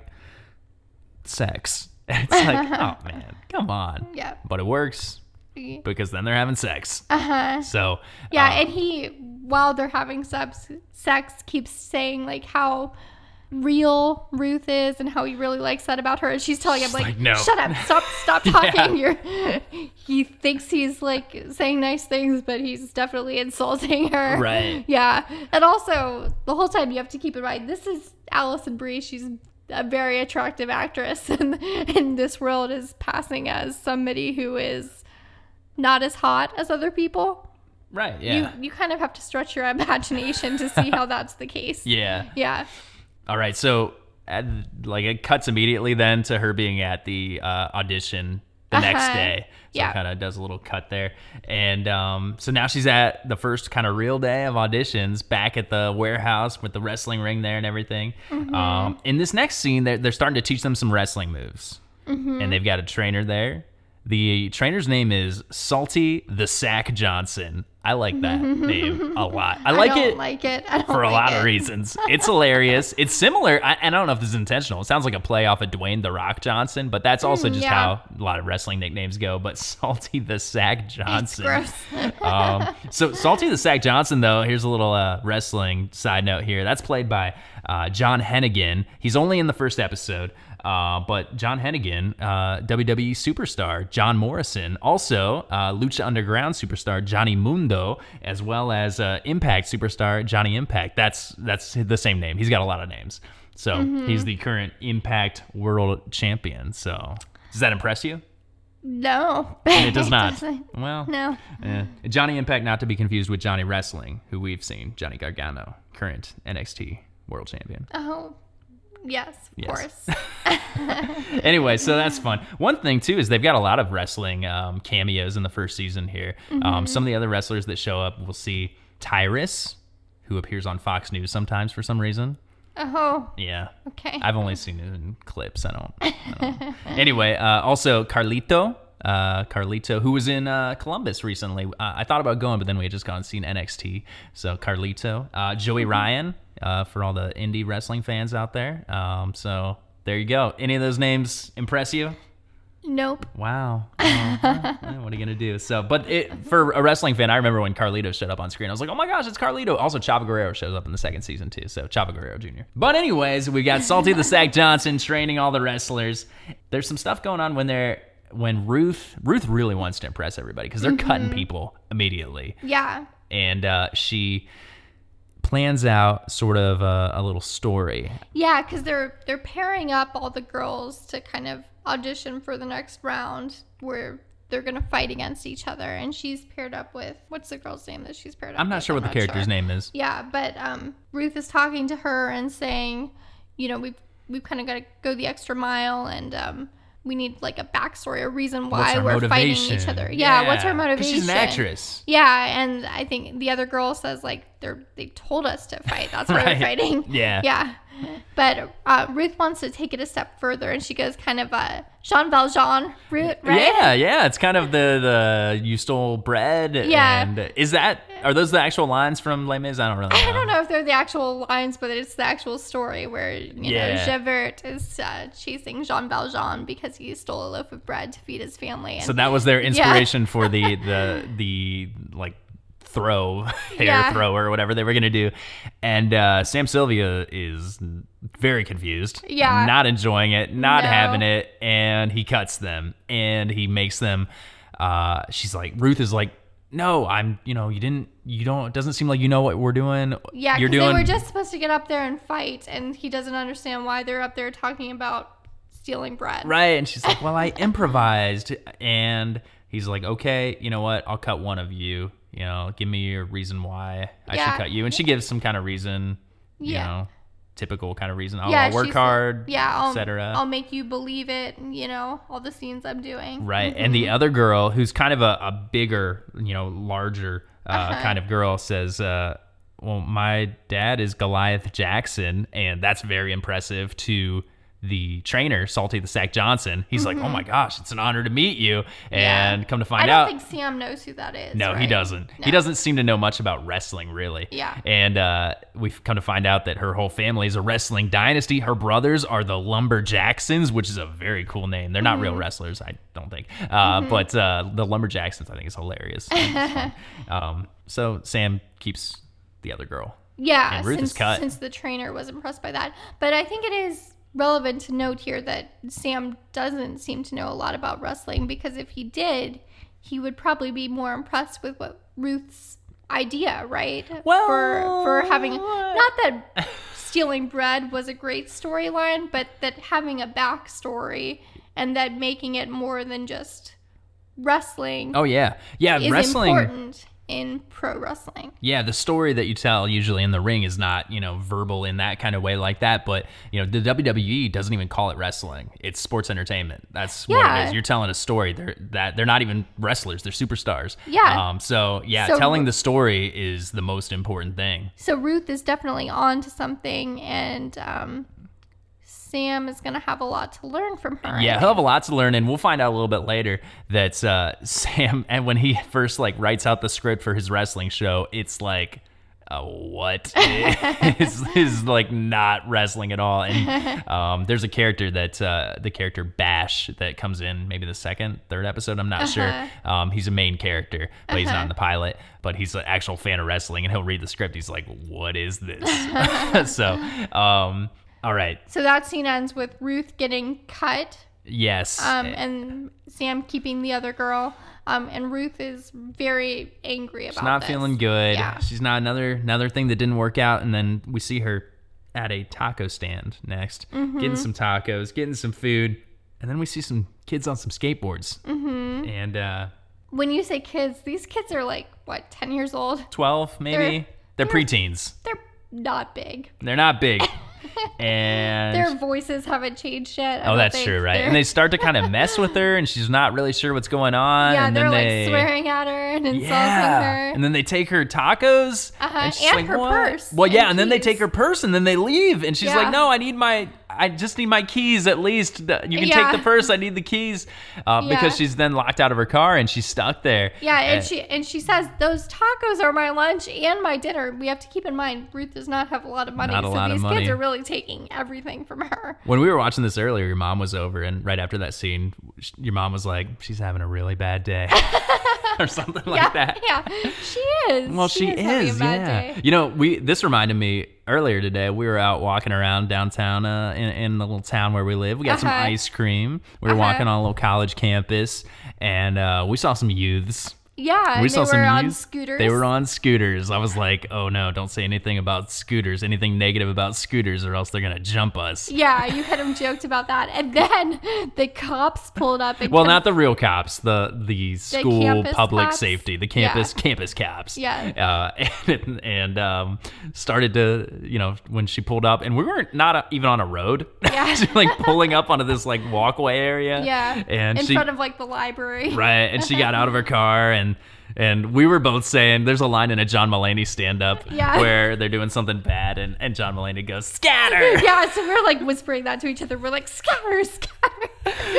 sex. It's like, oh man, come on. Yeah. But it works because then they're having sex. Uh huh. So Yeah, uh, and he, while they're having sex, sex keeps saying like how real Ruth is and how he really likes that about her. And she's telling him like, like, no. shut up, stop, stop talking. You're. He thinks he's like saying nice things, but he's definitely insulting her. Right. Yeah, and also the whole time you have to keep in mind this is Alison Brie. She's a very attractive actress, and in this world is passing as somebody who is not as hot as other people. right, yeah. You you kind of have to stretch your imagination to see how that's the case. yeah. Yeah. All right, so at, like it cuts immediately then to her being at the uh, audition the next Uh-huh. day. So Yeah. kind of does a little cut there. And um, so now she's at the first kind of real day of auditions back at the warehouse with the wrestling ring there and everything. Mm-hmm. Um, in this next scene, they're, they're starting to teach them some wrestling moves. Mm-hmm. And they've got a trainer there. The trainer's name is Salty the Sack Johnson. I like that name a lot. I like I don't it like it. I don't for a like lot it. of reasons. It's hilarious. It's similar. I, and I don't know if this is intentional. It sounds like a play off of Dwayne The Rock Johnson, but that's also Mm, just yeah. how a lot of wrestling nicknames go. But Salty the Sack Johnson. Gross. um, so Salty the Sack Johnson, though, here's a little uh, wrestling side note here. That's played by uh, John Hennigan. He's only in the first episode. Uh, but John Hennigan, uh, W W E superstar John Morrison, also uh, Lucha Underground superstar Johnny Mundo, as well as uh, Impact superstar Johnny Impact. That's that's the same name. He's got a lot of names. So Mm-hmm. he's the current Impact World Champion. So does that impress you? No. It does not. doesn't. Well, No. eh. Johnny Impact, not to be confused with Johnny Wrestling, who we've seen, Johnny Gargano, current N X T World Champion. Oh, yes, of Yes. course. Anyway, so that's fun. One thing too is they've got a lot of wrestling um, cameos in the first season here. Um, some of the other wrestlers that show up, we'll see Tyrus, who appears on Fox News sometimes for some reason. Oh, Yeah, okay. I've only seen it in clips. I don't. I don't. Anyway, uh, also Carlito. Uh, Carlito, who was in uh, Columbus recently. Uh, I thought about going, but then we had just gone and seen N X T. So Carlito, uh, Joey Ryan, uh, for all the indie wrestling fans out there. Um, so there you go. Any of those names impress you? Nope. Wow. Oh, well, what are you gonna do? So, but it, for a wrestling fan, I remember when Carlito showed up on screen. I was like, "Oh my gosh, it's Carlito!" Also, Chavo Guerrero shows up in the second season too. So, Chavo Guerrero Junior But anyways, we got Salty the Sack Johnson training all the wrestlers. There's some stuff going on when they're when Ruth Ruth really wants to impress everybody because they're cutting people immediately, Yeah. and uh, she plans out sort of a, a little story. Yeah, because they're they're pairing up all the girls to kind of audition for the next round where they're gonna fight against each other. And she's paired up with what's the girl's name that she's paired up? I'm not with? sure what the character's sure. name is. Yeah, but um, Ruth is talking to her and saying, you know, we've we've kind of got to go the extra mile, and um, we need like a backstory, a reason What's why our we're fighting motivation? each other. Yeah, what's her 'Cause motivation? she's an actress. Yeah, and I think the other girl says like they're they told us to fight. That's why Right. we're fighting. Yeah. Yeah. But uh, Ruth wants to take it a step further, and she goes kind of uh, Jean Valjean route, right? Yeah, yeah. It's kind of the the you stole bread. Yeah. And is that are those the actual lines from Les Mis? I don't really know. I don't know if they're the actual lines, but it's the actual story where, you Yeah. know, Javert is uh, chasing Jean Valjean because he stole a loaf of bread to feed his family. And, So that was their inspiration for the the the like throw hair Yeah. thrower or whatever they were gonna do. And uh, Sam Sylvia is very confused. Yeah. Not enjoying it, not No. having it, and he cuts them and he makes them. Uh, she's like Ruth is like. No, I'm, you know, you didn't, you don't, it doesn't seem like you know what we're doing. yeah, You're because they doing, were just supposed to get up there and fight, and he doesn't understand why they're up there talking about stealing bread. right. And she's like, well, I improvised. And he's like, okay, you know what? I'll cut one of you. You know, give me your reason why I Yeah. should cut you. And she gives some kind of reason, you Yeah. know, typical kind of reason. Oh, Yeah, I'll work she's hard, like, yeah, I'll, et cetera. I'll make you believe it, and, you know, all the scenes I'm doing. Right. And the other girl, who's kind of a, a bigger, you know, larger uh, Uh-huh. kind of girl, says, uh, well, my dad is Goliath Jackson. And that's very impressive to the trainer, Salty the Sack Johnson. He's like, oh my gosh, it's an honor to meet you. And Yeah. come to I find don't out. think Sam knows who that is. No, he right? doesn't. No. He doesn't seem to know much about wrestling, really. Yeah. And uh, we've come to find out that her whole family is a wrestling dynasty. Her brothers are the Lumberjacksons, which is a very cool name. They're not Mm-hmm. real wrestlers, I don't think. Uh, But uh, the Lumberjacksons, I think, is hilarious. It's fun. um, so Sam keeps the other girl. Yeah, And Ruth is since, cut. since the trainer was impressed by that. But I think it is relevant to note here that Sam doesn't seem to know a lot about wrestling, because if he did, he would probably be more impressed with what Ruth's idea, right? Well, for for having not that stealing bread was a great storyline, but that having a backstory and that making it more than just wrestling Oh, yeah. Yeah, is wrestling. important. in pro wrestling. Yeah, the story that you tell usually in the ring is not, you know, verbal in that kind of way like that. But, you know, the W W E doesn't even call it wrestling. It's sports entertainment. That's what Yeah. it is. You're telling a story. They're that they're not even wrestlers. They're superstars. Yeah. Um. So, yeah, So- telling the story is the most important thing. So Ruth is definitely on to something, and um, Sam is going to have a lot to learn from her. Yeah, he'll have a lot to learn, and we'll find out a little bit later that uh, Sam, and when he first like writes out the script for his wrestling show, it's like, uh, what? it's, it's like not wrestling at all. And um, there's a character that uh, the character Bash that comes in maybe the second, third episode. I'm not Uh-huh. sure. Um, he's a main character, but he's not in the pilot. But he's an actual fan of wrestling, and he'll read the script. He's like, what is this? so, um, all right. So that scene ends with Ruth getting cut, Yes. um, and Sam keeping the other girl. Um, and Ruth is very angry about She's not this. feeling good. Yeah. She's not another another thing that didn't work out. And then we see her at a taco stand next, Mm-hmm. getting some tacos, getting some food, and then we see some kids on some skateboards. Mm-hmm. And uh, When you say kids, these kids are like, what, ten years old? twelve maybe. They're, They're- preteens. They're not big. They're not big. And Their voices haven't changed yet. I oh, don't that's think. true, right? They're- And they start to kind of mess with her, and she's not really sure what's going on. yeah, and they're then like they, swearing at her and insulting Yeah. her. And then they take her tacos. Uh-huh, And, she's and like, her "What?" purse Well, yeah, and and then they keys. take her purse and then they leave. And she's Yeah. like, no, I need my, I just need my keys at least. You can Yeah. take the purse. I need the keys. Uh, Yeah. Because she's then locked out of her car and she's stuck there. Yeah, and Uh, she and she says those tacos are my lunch and my dinner. We have to keep in mind Ruth does not have a lot of money, Not a so lot of these money. kids are really taking everything from her. When we were watching this earlier, your mom was over, and right after that scene, sh- your mom was like, she's having a really bad day. or something like yeah, that. yeah, she is. Well, she, having is, a bad yeah. day. You know, we this reminded me earlier today. We were out walking around downtown uh, in, in the little town where we live. We got some Uh-huh. ice cream. We were Uh-huh. walking on a little college campus, and uh, we saw some youths. Yeah, We and saw they some were on youths. scooters. They were on scooters. I was like, oh no, don't say anything about scooters, anything negative about scooters, or else they're gonna jump us. Yeah, you had him joked about that, and then the cops pulled up. And Well, conf- not the real cops, the the school campus public cops? safety, the campus campus cops. Yeah. Uh, and and um, started to, you know, when she pulled up, and we weren't not a, even on a road. Yeah. She, like pulling up onto this like walkway area. Yeah, And in she front of like the library. right, and she got out of her car and. And we were both saying, there's a line in a John Mulaney stand-up Yeah. where they're doing something bad, and, and John Mulaney goes, scatter! Yeah, so we were like whispering that to each other. We're like, scatter, scatter.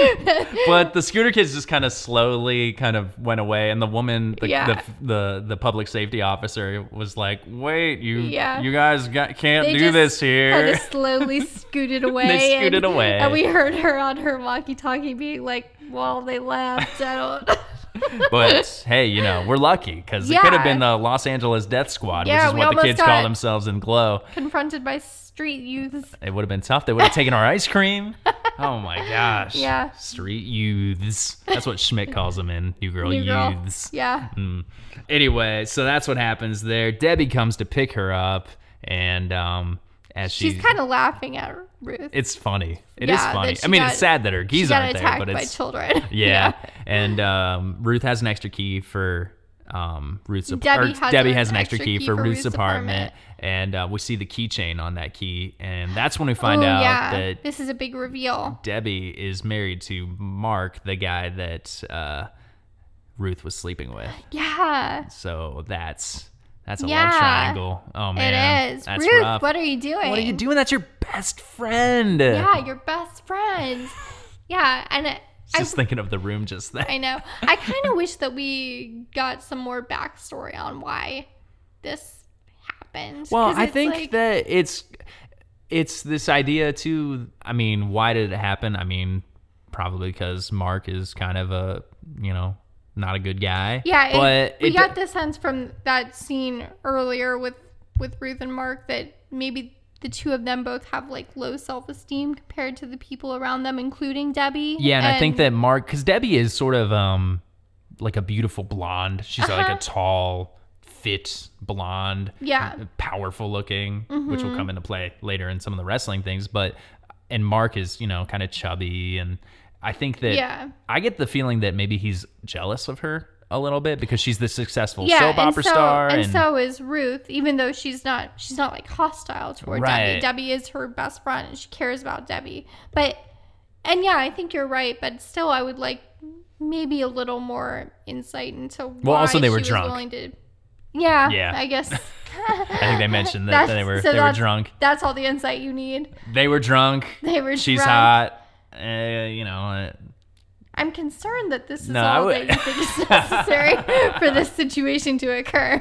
But the scooter kids just kind of slowly kind of went away, and the woman, the Yeah. the, the, the public safety officer, was like, "Wait, you Yeah. you guys got, can't They do just this here." Kind of slowly scooted away. They scooted and, away. And we heard her on her walkie-talkie being like, "Well, they left. I don't." But hey, you know, we're lucky because it Yeah. could have been the Los Angeles Death Squad, Yeah, which is we what the almost kids got- call themselves in Glow. Confronted by street youths. It would have been tough. They would have taken our ice cream. Oh my gosh. Yeah. Street youths. That's what Schmidt calls them in New Girl New girl. Youths. Yeah. Mm. Anyway, so that's what happens there. Debbie comes to pick her up, and um, as She's she, kind of laughing at Ruth. it's funny. It is Yeah, funny. that she I mean, got- it's sad that her she keys got aren't there, attacked but by it's children. yeah. And um, Ruth has an extra key for um, Ruth's ap- Debbie or has Debbie an has an extra key, for Ruth's, apartment, apartment. and uh, we see the keychain on that key, and that's when we find Oh, out yeah. that This is a big reveal. Debbie is married to Mark, the guy that uh, Ruth was sleeping with. Yeah. So that's that's a Yeah. love triangle. Oh man, It is. That's Ruth, rough. what are you doing? What are you doing? That's your best friend. Yeah, your best friend. Yeah, and it, I, Just thinking of the room just then. I know. I kind of wish that we got some more backstory on why this happened. Well, 'Cause I it's think like- that it's it's this idea too. I mean, why did it happen? I mean, probably because Mark is kind of a, you know, not a good guy. Yeah, but it, we it, got the sense from that scene earlier with with Ruth and Mark that maybe the two of them both have like low self-esteem compared to the people around them, including Debbie. Yeah, and, I think that Mark, because Debbie is sort of um like a beautiful blonde. She's like Uh-huh. a tall, fit blonde. Yeah. Powerful looking, which Mm-hmm. will come into play later in some of the wrestling things. But and Mark is, you know, kind of chubby, and I think that Yeah. I get the feeling that maybe he's jealous of her a little bit because she's the successful yeah, soap and opera so, star. And, And, so is Ruth, even though she's not she's not like hostile toward Right. Debbie. Debbie is her best friend and she cares about Debbie. But and yeah, I think you're right, but still I would like maybe a little more insight into why Well, also they were she was drunk. willing to Yeah, Yeah. I guess. I think they mentioned that That's- they were so they were that's- drunk. That's all the insight you need. They were drunk. They were She's drunk. hot. Uh, you know. Uh, I'm concerned that this is No, I all would- that you think is necessary for this situation to occur.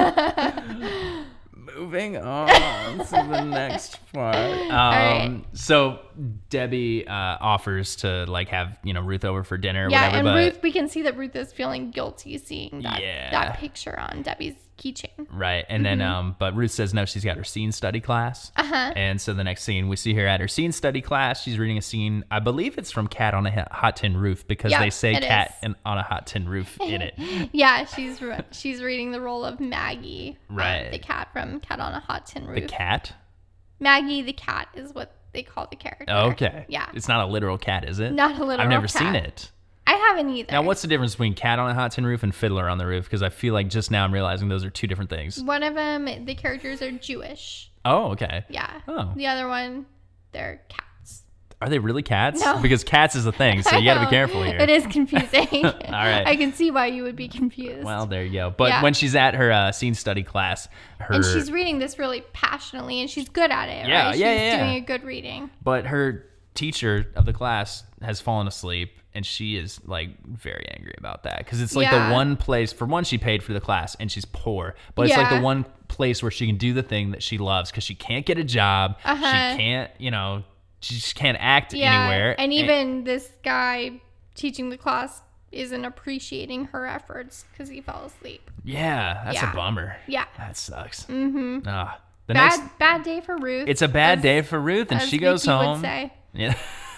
Moving on to the next part. Um, right. So Debbie uh, offers to like have you know Ruth over for dinner or yeah, whatever. and but Ruth, we can see that Ruth is feeling guilty seeing that, Yeah. that picture on Debbie's keychain. Right, and then um, but Ruth says no, she's got her scene study class. Uh-huh. And so the next scene, we see her at her scene study class. She's reading a scene. I believe it's from Cat on a Hot- Hot Tin Roof because Yeah, they say it Cat is. in, on a Hot Tin Roof in it. Yeah, she's re- she's reading the role of Maggie, um, Right. the cat from Cat on a Hot Tin Roof. The cat. Maggie the cat is what they call the character. Oh, okay. Yeah. It's not a literal cat, is it? Not a literal I've never cat. seen it. I haven't either. Now, what's the difference between Cat on a Hot Tin Roof and Fiddler on the Roof? Because I feel like just now I'm realizing those are two different things. One of them, the characters are Jewish. Oh, okay. Yeah. Oh. The other one, they're cats. Are they really cats? No. Because cats is a thing, so you got to be know. careful here. It is confusing. All right. I can see why you would be confused. Well, there you go. But Yeah. when she's at her uh, scene study class, her and she's reading this really passionately, and she's good at it. Yeah, right? yeah, She's yeah, doing yeah. a good reading. but her teacher of the class has fallen asleep, and she is like very angry about that because it's like Yeah. the one place. For one, she paid for the class, and she's poor, but it's like Yeah. the one place where she can do the thing that she loves because she can't get a job. Uh-huh. She can't, you know, she just can't act Yeah, anywhere. and even this guy teaching the class isn't appreciating her efforts because he fell asleep. yeah, that's Yeah. a bummer. Yeah. That sucks. Mm-hmm. Ah, the Bad, next, bad day for Ruth. it's a bad as- day for Ruth, and as she goes Vicky would home. say. Yeah,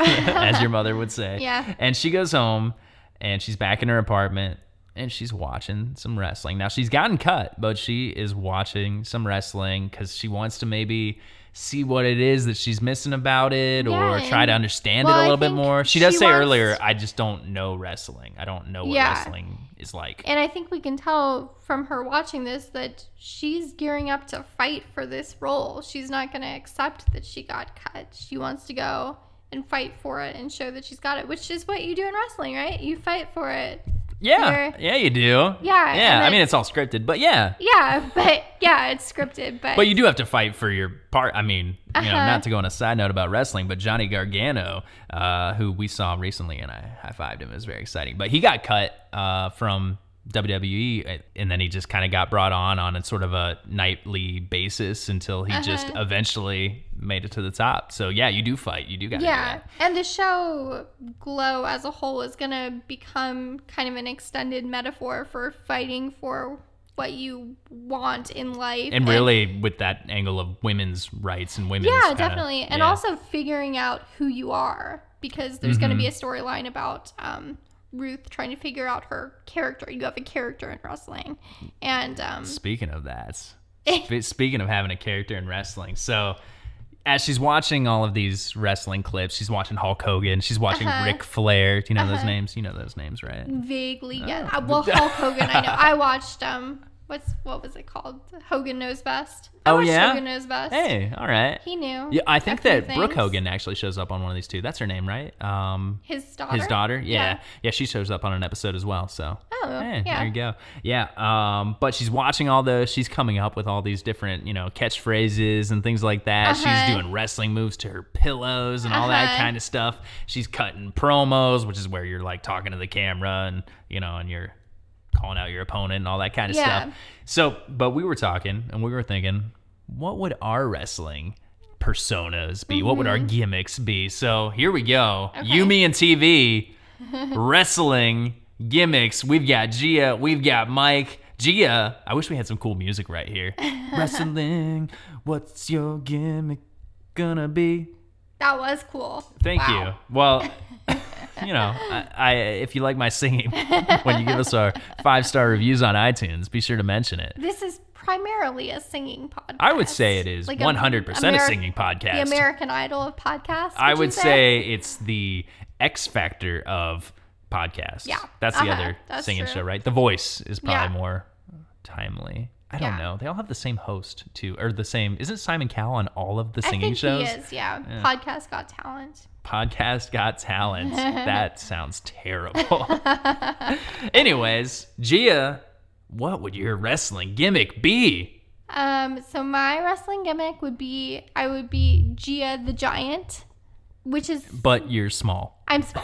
as your mother would say. Yeah. And she goes home, and she's back in her apartment, and she's watching some wrestling. Now she's gotten cut, but she is watching some wrestling because she wants to maybe see what it is that she's missing about it, Yeah, or try to and- understand well, it a I little bit think more. She does she say wants- earlier, "I just don't know wrestling. I don't know what Yeah. wrestling is like." And I think we can tell from her watching this that she's gearing up to fight for this role. She's not going to accept that she got cut. She wants to go and fight for it and show that she's got it, which is what you do in wrestling, right? You fight for it. Yeah, You're- yeah, you do. Yeah, yeah. and I then- mean, it's all scripted, but yeah. Yeah, but yeah, it's scripted, but, But you do have to fight for your part. I mean, you know, Uh-huh. not to go on a side note about wrestling, but Johnny Gargano, uh, who we saw recently, and I high-fived him. It was very exciting. But he got cut uh, from W W E, and then he just kind of got brought on on a sort of a nightly basis until he just Uh-huh. eventually made it to the top. So, yeah, you do fight. You do got to yeah. do that. And the show Glow as a whole is going to become kind of an extended metaphor for fighting for what you want in life. And really with that angle of women's rights and women's Yeah, kinda- definitely. And yeah. also figuring out who you are, because there's going to be Mm-hmm. a storyline about um, Ruth trying to figure out her character. You have a character in wrestling. And um, Speaking of that, sp- speaking of having a character in wrestling, so as she's watching all of these wrestling clips, she's watching Hulk Hogan, she's watching Uh-huh. Ric Flair. Do you know those Uh-huh. names? You know those names, right? vaguely, yeah. Oh. Uh, well, Hulk Hogan, I know. I watched, um, what's what was it called? Hogan Knows Best. I Oh, watched yeah? Hogan Knows Best. Hey, all right. He knew. Yeah, I think a few that Brooke things. Hogan actually shows up on one of these too. That's her name, right? Um, His daughter. his daughter. Yeah. yeah, Yeah. she shows up on an episode as well. So, Oh, hey, yeah. there you go. Yeah, um, but she's watching all those. She's coming up with all these different, you know, catchphrases and things like that. Uh-huh. She's doing wrestling moves to her pillows and all that Uh-huh. kind of stuff. She's cutting promos, which is where you're like talking to the camera and you know, and you're calling out your opponent and all that kind of Yeah. stuff. So, but we were talking and we were thinking, what would our wrestling personas be? What would our gimmicks be? So here we go. Okay. You, me, and T V wrestling gimmicks. We've got Gia. We've got Mike. Gia, I wish we had some cool music right here. Wrestling, what's your gimmick gonna be? That was cool. Thank Wow. you. Well, you know, I, I if you like my singing, when you give us our five star reviews on iTunes, be sure to mention it. This is primarily a singing podcast. I would say it is Like a one hundred percent a Ameri- singing podcast. The American Idol of podcasts. I you would say it's the X factor of podcast. Yeah. That's the Uh-huh. other That's singing true. show, right? The Voice is probably Yeah. more timely. I don't Yeah. know. They all have the same host too, or the same. Isn't Simon Cowell on all of the I singing think shows? he is, yeah. Yeah. Podcast Got Talent. Podcast Got Talent. That sounds terrible. Anyways, Gia, what would your wrestling gimmick be? Um, so my wrestling gimmick would be I would be Gia the Giant, which is But you're small. I'm small.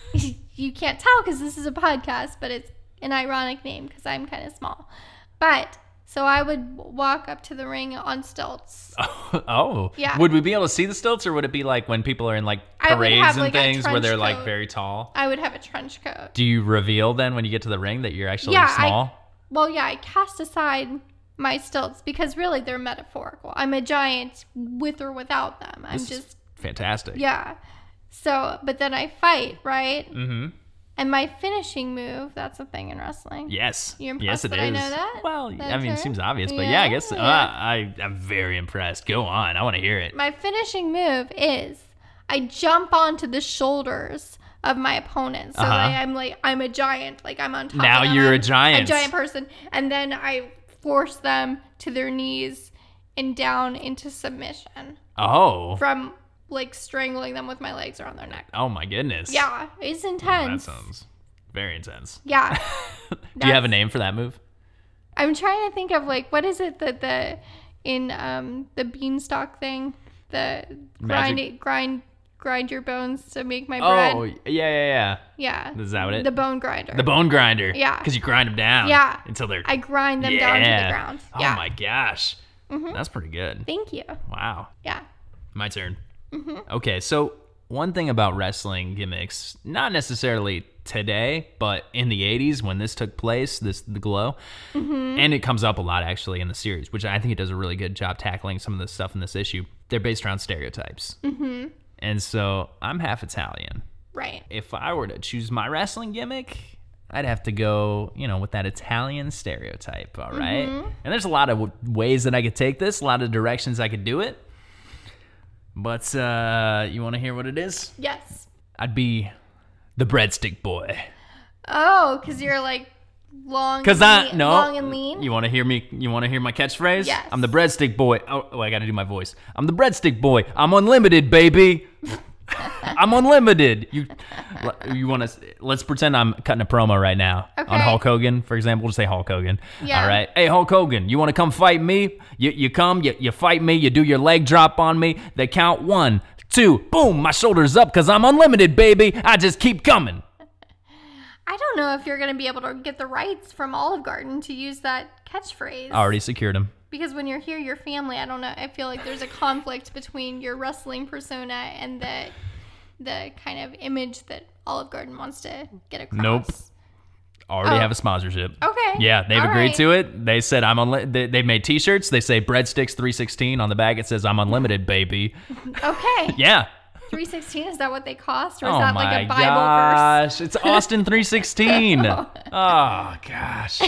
You can't tell because this is a podcast, but it's an ironic name because I'm kind of small. But so I would walk up to the ring on stilts. Oh. Yeah. Would we be able to see the stilts, or would it be like when people are in like I would parades have, and like, a things where trench they're like coat. very tall? I would have a trench coat. Do you reveal then when you get to the ring that you're actually Yeah, small? I, well, yeah, I cast aside my stilts because really they're metaphorical. I'm a giant with or without them. I'm This is just, fantastic. yeah. So, but then I fight, right? Mm-hmm. And my finishing move, that's a thing in wrestling. Yes. You yes, impressed it that is. I know that? Well, That I mean, it okay? seems obvious, but yeah, Yeah, I guess yeah. Uh, I, I'm very impressed. Go on. I want to hear it. My finishing move is I jump onto the shoulders of my opponent. So Uh-huh. like, I'm like, I'm a giant. Like I'm on top Now of them. you're a I'm giant. A giant person. And then I force them to their knees and down into submission Oh. from like strangling them with my legs around their neck. Oh, my goodness. Yeah, it's Oh, that intense. sounds very intense. Yeah. Do you have a That's- name for that move? I'm trying to think of like what is it that the in um the beanstalk thing, the grind Magic- it, grind grind your bones to make my bread. Oh, yeah, yeah, yeah. Yeah. Is that what it? The bone grinder. The bone grinder. Yeah. Because you grind them down. Yeah. Until they're. I grind them yeah. down to the ground. Oh Yeah. my gosh. Mhm. That's pretty good. Thank you. Wow. Yeah. My turn. Mm-hmm. Okay, so one thing about wrestling gimmicks, not necessarily today, but in the eighties when this took place, this the glow, Mm-hmm. and it comes up a lot actually in the series, which I think it does a really good job tackling some of the stuff in this issue. They're based around stereotypes. Mm-hmm. And so I'm half Italian. Right. If I were to choose my wrestling gimmick, I'd have to go, you know, with that Italian stereotype, all right? Mm-hmm. And there's a lot of w- ways that I could take this, a lot of directions I could do it. But uh, you want to hear what it is? Yes. I'd be the breadstick boy. Oh, because you're like long. Cause and I lean- no. long and lean. You want to hear me? You want to hear my catchphrase? Yes. I'm the breadstick boy. Oh, oh I got to do my voice. I'm the breadstick boy. I'm unlimited, baby. I'm unlimited. You, you want to? Let's pretend I'm cutting a promo right now on Okay. Hulk Hogan, for example. We'll just say Hulk Hogan. Yeah. All right. Hey, Hulk Hogan, you want to come fight me? You, you come. You, you fight me. You do your leg drop on me. They count one, two, boom. My shoulders up because I'm unlimited, baby. I just keep coming. I don't know if you're going to be able to get the rights from Olive Garden to use that catchphrase. Already secured him. Because when you're here, your family, I don't know. I feel like there's a conflict between your wrestling persona and the the kind of image that Olive Garden wants to get across. Nope. Already Oh. have a sponsorship. Okay. Yeah, they've All agreed right. to it. They said I'm unli- they, they've made T-shirts. They say breadsticks three sixteen on the back. It says I'm unlimited, baby. Okay. Yeah. three sixteen, is that what they cost? Or is Oh that my like a Bible verse? gosh, it's Austin three sixteen. Oh gosh.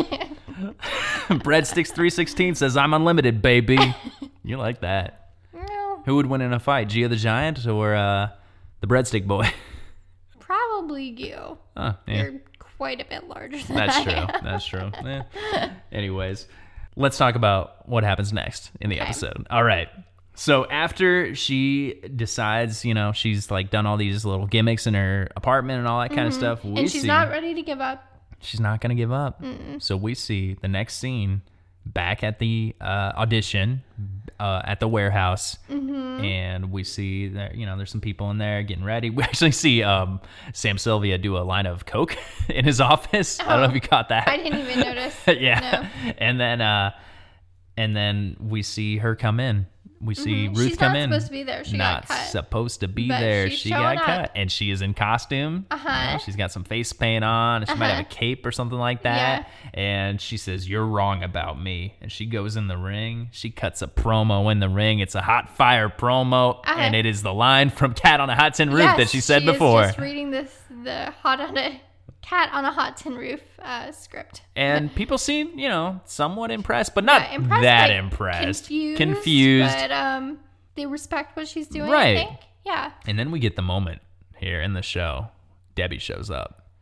Breadsticks three sixteen says I'm unlimited, baby. You like that? No, Who would win in a fight, Gia the Giant or uh, the Breadstick Boy? probably you. Oh, yeah. You're quite a bit larger than That's I true. am. That's true. Eh. Anyways, let's talk about what happens next in the Okay. episode. All right. So after she decides, you know, she's like done all these little gimmicks in her apartment and all that kind of stuff. We Mm-hmm. And she's see not ready to give up. she's not going to give up. So we see the next scene back at the uh, audition uh, at the warehouse, Mm-hmm. and we see that, you know, there's some people in there getting ready. We actually see um, Sam Sylvia do a line of coke in his office. I don't know if you caught that. I didn't even notice. yeah. And then uh, and then we see her come in. We see Mhm. Ruth She's come not in. supposed to be there. She not got cut. supposed to be But there. she's She showing got up. cut, and she is in costume. Uh-huh. You know, she's got some face paint on. And she might have a Uh-huh. cape or something like that. And she says, "You're wrong about me." And she goes in the ring. She cuts a promo in the ring. It's a hot fire promo, Uh-huh. and it is the line from Cat on a Hot Tin Roof Yes, that she said she before. Is just reading this the hot on a cat on a hot tin roof uh, script. And people seem, you know, somewhat impressed, but not Yeah, impressed, that like, impressed. Confused. Confused. But um, they respect what she's doing. Right. I think. Yeah. And then we get the moment here in the show. Debbie shows up.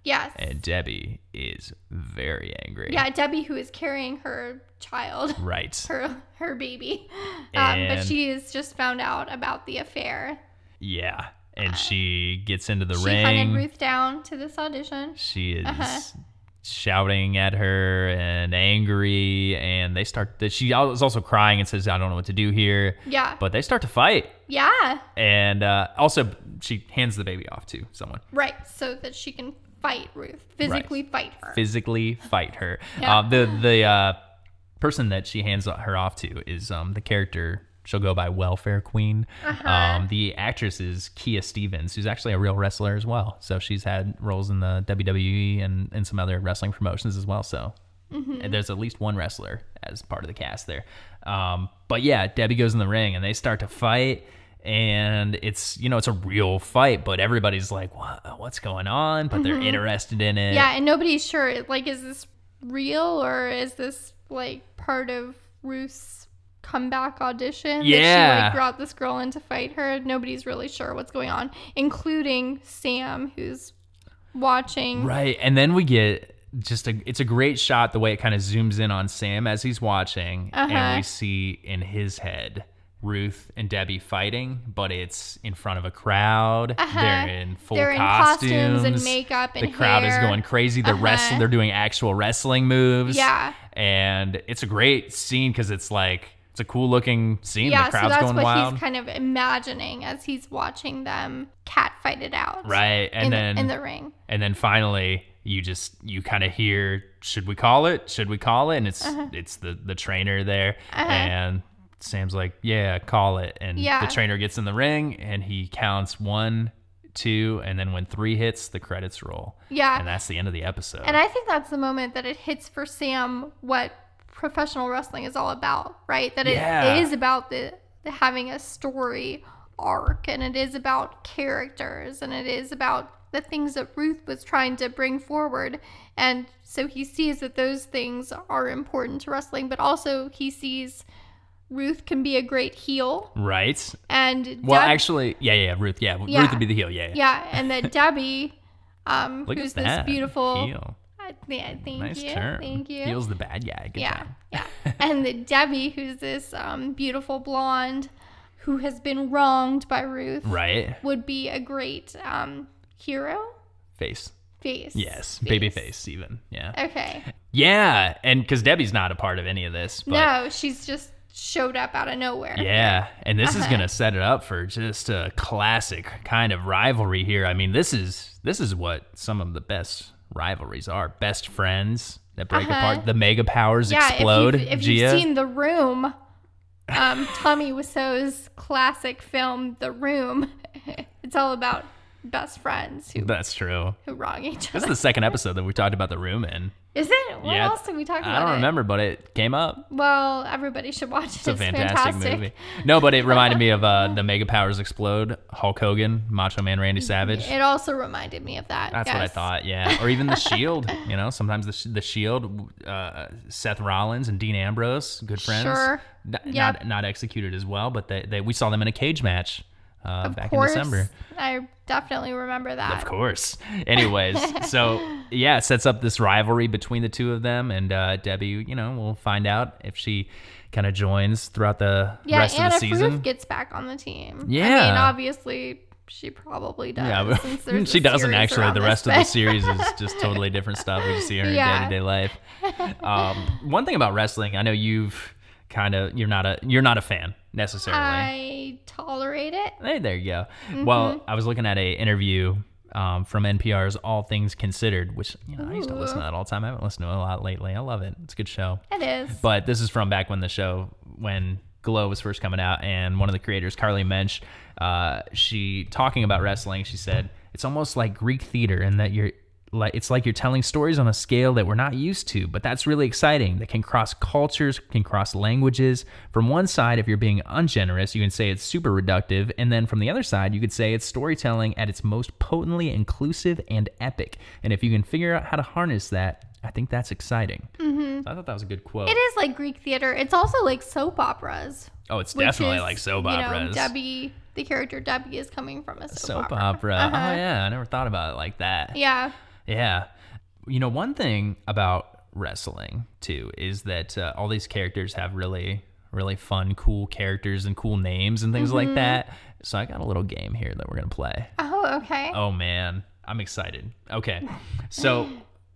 Yes. And Debbie is very angry. Yeah, Debbie, who is carrying her child. Right. Her her baby. Um, And- but she has just found out about the affair. Yeah. And she gets into the She ring. hunted Ruth down to this audition. She is Uh-huh. shouting at her and angry, and they start. She is also crying and says, "I don't know what to do here." Yeah. But they start to fight, Yeah. and uh, also she hands the baby off to someone. Right. So that she can fight Ruth. Physically fight her. Physically fight her. Yeah. Uh, the the uh, person that she hands her off to is um, the character. She'll go by Welfare Queen. Uh-huh. Um, the actress is Kia Stevens, who's actually a real wrestler as well. So she's had roles in the W W E and, and some other wrestling promotions as well. So Mm-hmm. and there's at least one wrestler as part of the cast there. Um, but yeah, Debbie goes in the ring and they start to fight. And it's, you know, it's a real fight, but everybody's like, what, what's going on? But they're interested in it. Mm-hmm. Yeah, and nobody's sure. Like, is this real or is this like part of Ruth's comeback audition? That she Yeah. like brought this girl in to fight her. Nobody's really sure what's going on, including Sam, who's watching. Right. And then we get just a, it's a great shot the way it kind of zooms in on Sam as he's watching. Uh-huh. And we see in his head Ruth and Debbie fighting, but it's in front of a crowd. Uh-huh. They're in full They're in costumes. costumes and makeup and The crowd hair. is going crazy. They're Uh-huh. wrestling. They're doing actual wrestling moves. Yeah. And it's a great scene because it's like, it's a cool looking scene. Yeah, the crowd's so that's going what wild. he's kind of imagining as he's watching them cat fight it out. Right. And in, then the, in the ring. And then finally, you just you kind of hear, should we call it? Should we call it? And it's Uh-huh. it's the the trainer there, Uh-huh. and Sam's like, yeah, call it. And Yeah. the trainer gets in the ring and he counts one, two, and then when three hits, the credits roll. Yeah. And that's the end of the episode. And I think that's the moment that it hits for Sam what professional wrestling is all about, right? That it, Yeah. it is about the, the having a story arc, and it is about characters, and it is about the things that Ruth was trying to bring forward. And so he sees that those things are important to wrestling, but also he sees Ruth can be a great heel. right. And Well, Deb- actually, yeah, yeah, Ruth, yeah, Yeah. Ruth would be the heel, yeah, yeah. yeah, and that Debbie, um, Look who's at this that beautiful heel. Uh, yeah, thank Nice you. term. Thank you. Heel's the bad guy. Good yeah, job. yeah. And the Debbie, who's this um, beautiful blonde who has been wronged by Ruth, Right. would be a great um, hero Face. face. Yes. Baby face, even. Yeah. Okay. Yeah. And because Debbie's not a part of any of this. But No, she's just showed up out of nowhere. Yeah, and this is Uh-huh. gonna set it up for just a classic kind of rivalry here. I mean, this is this is what some of the best rivalries are: best friends that break Uh-huh. apart, the mega powers Yeah, explode. if you've, if Gia, you've seen The Room, um, Tommy Wiseau's classic film, The Room, it's all about best friends who, that's true. who wrong each This other. is the second episode that we talked about the room in. Is it? What Yeah, else did we talk about? I don't it? remember, but it came up. Well, everybody should watch it. It's a fantastic, movie. No, but it reminded me of uh, the Mega Powers Explode, Hulk Hogan, Macho Man Randy Savage. It also reminded me of that. That's what I yes. thought, yeah. Or even the Shield, you know, sometimes the Sh- the Shield, uh, Seth Rollins and Dean Ambrose, good friends. Sure. N- Yep. Not not executed as well, but they, they we saw them in a cage match uh, Of back course, in December. I definitely remember that. Of course. Anyways, so yeah, it sets up this rivalry between the two of them, and uh, Debbie, you know, we'll find out if she kind of joins throughout the Yeah, rest and of the if season. Ruth gets back on the team. I Yeah. mean, obviously, she probably does. Yeah, but since there's she a doesn't series actually. around The this, rest of the but- series is just totally different stuff. We just see her in Yeah. day to day life. Um, one thing about wrestling, I know you've kind of you're not a you're not a fan necessarily. I tolerate it. Hey, there you go. Mm-hmm. Well, I was looking at a interview um, from N P R's All Things Considered, which you know I used to listen to that all the time. I haven't listened to it a lot lately. I love it. It's a good show. It is. But this is from back when the show, when Glow was first coming out, and one of the creators, Carly Mensch, uh, she talking about wrestling, she said, it's almost like Greek theater in that you're like, it's like you're telling stories on a scale that we're not used to, but that's really exciting. That can cross cultures, can cross languages. From one side, if you're being ungenerous, you can say it's super reductive. And then from the other side, you could say it's storytelling at its most potently inclusive and epic. And if you can figure out how to harness that, I think that's exciting. Mm-hmm. So I thought that was a good quote. It is like Greek theater. It's also like soap operas. Oh, it's definitely is, like soap you know, operas. Debbie, the character Debbie is coming from a soap, soap opera. opera. Uh-huh. Oh, yeah. I never thought about it like that. Yeah. Yeah. You know, one thing about wrestling, too, is that uh, all these characters have really, really fun, cool characters and cool names and things mm-hmm. like that. So I got a little game here that we're going to play. Oh, okay. Oh, man. I'm excited. Okay. So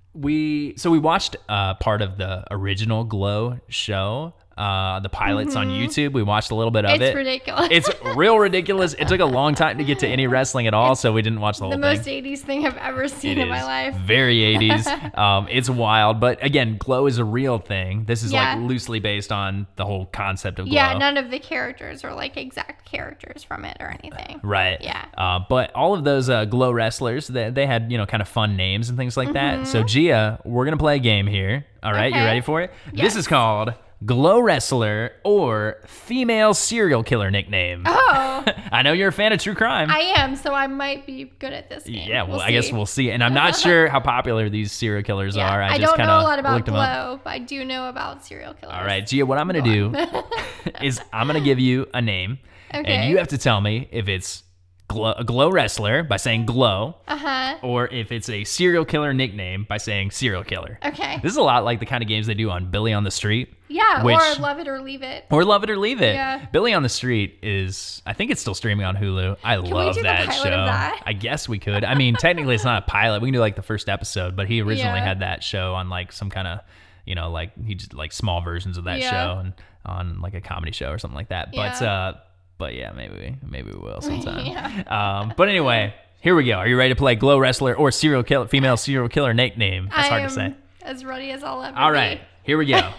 we so we watched uh, part of the original Glow show. Uh, the pilots mm-hmm. on YouTube. We watched a little bit of it's it. It's ridiculous. It's real ridiculous. It took a long time to get to any wrestling at all, it's so we didn't watch the whole the thing. The most eighties thing I've ever seen it in my life. Very eighties. um, it's wild. But again, Glow is a real thing. This is yeah. like loosely based on the whole concept of Glow. Yeah, none of the characters are like exact characters from it or anything. Right. Yeah. Uh, but all of those uh, Glow wrestlers, they, they had, you know, kind of fun names and things like mm-hmm. that. So Gia, we're going to play a game here. All right. Okay. You ready for it? Yes. This is called Glow Wrestler or Female Serial Killer Nickname. Oh. I know you're a fan of true crime. I am, so I might be good at this game. Yeah, well, we'll I see. guess we'll see. And I'm not sure how popular these serial killers yeah, are. I, I just don't know a lot looked about them Glow, up. but I do know about serial killers. All right, Gia, what I'm going to do is I'm going to give you a name, okay. and you have to tell me if it's Glow, a Glow Wrestler by saying Glow, uh-huh. or if it's a serial killer nickname by saying serial killer. Okay. This is a lot like the kind of games they do on Billy on the Street. Yeah, which, or Love It or Leave It. Or Love It or Leave It. Yeah. Billy on the Street is, I think it's still streaming on Hulu. I Can love we do that the pilot show. Of that? I guess we could. I mean, technically it's not a pilot. We can do like the first episode, but he originally Yeah. had that show on like some kind of, you know, like he just like small versions of that Yeah. show and on like a comedy show or something like that. But, Yeah. uh, but yeah, maybe, maybe we will sometime. Yeah. Um, but anyway, here we go. Are you ready to play Glow Wrestler or serial killer, female serial killer nickname? That's I hard am to say. As ready as I'll ever All be. right, here we go.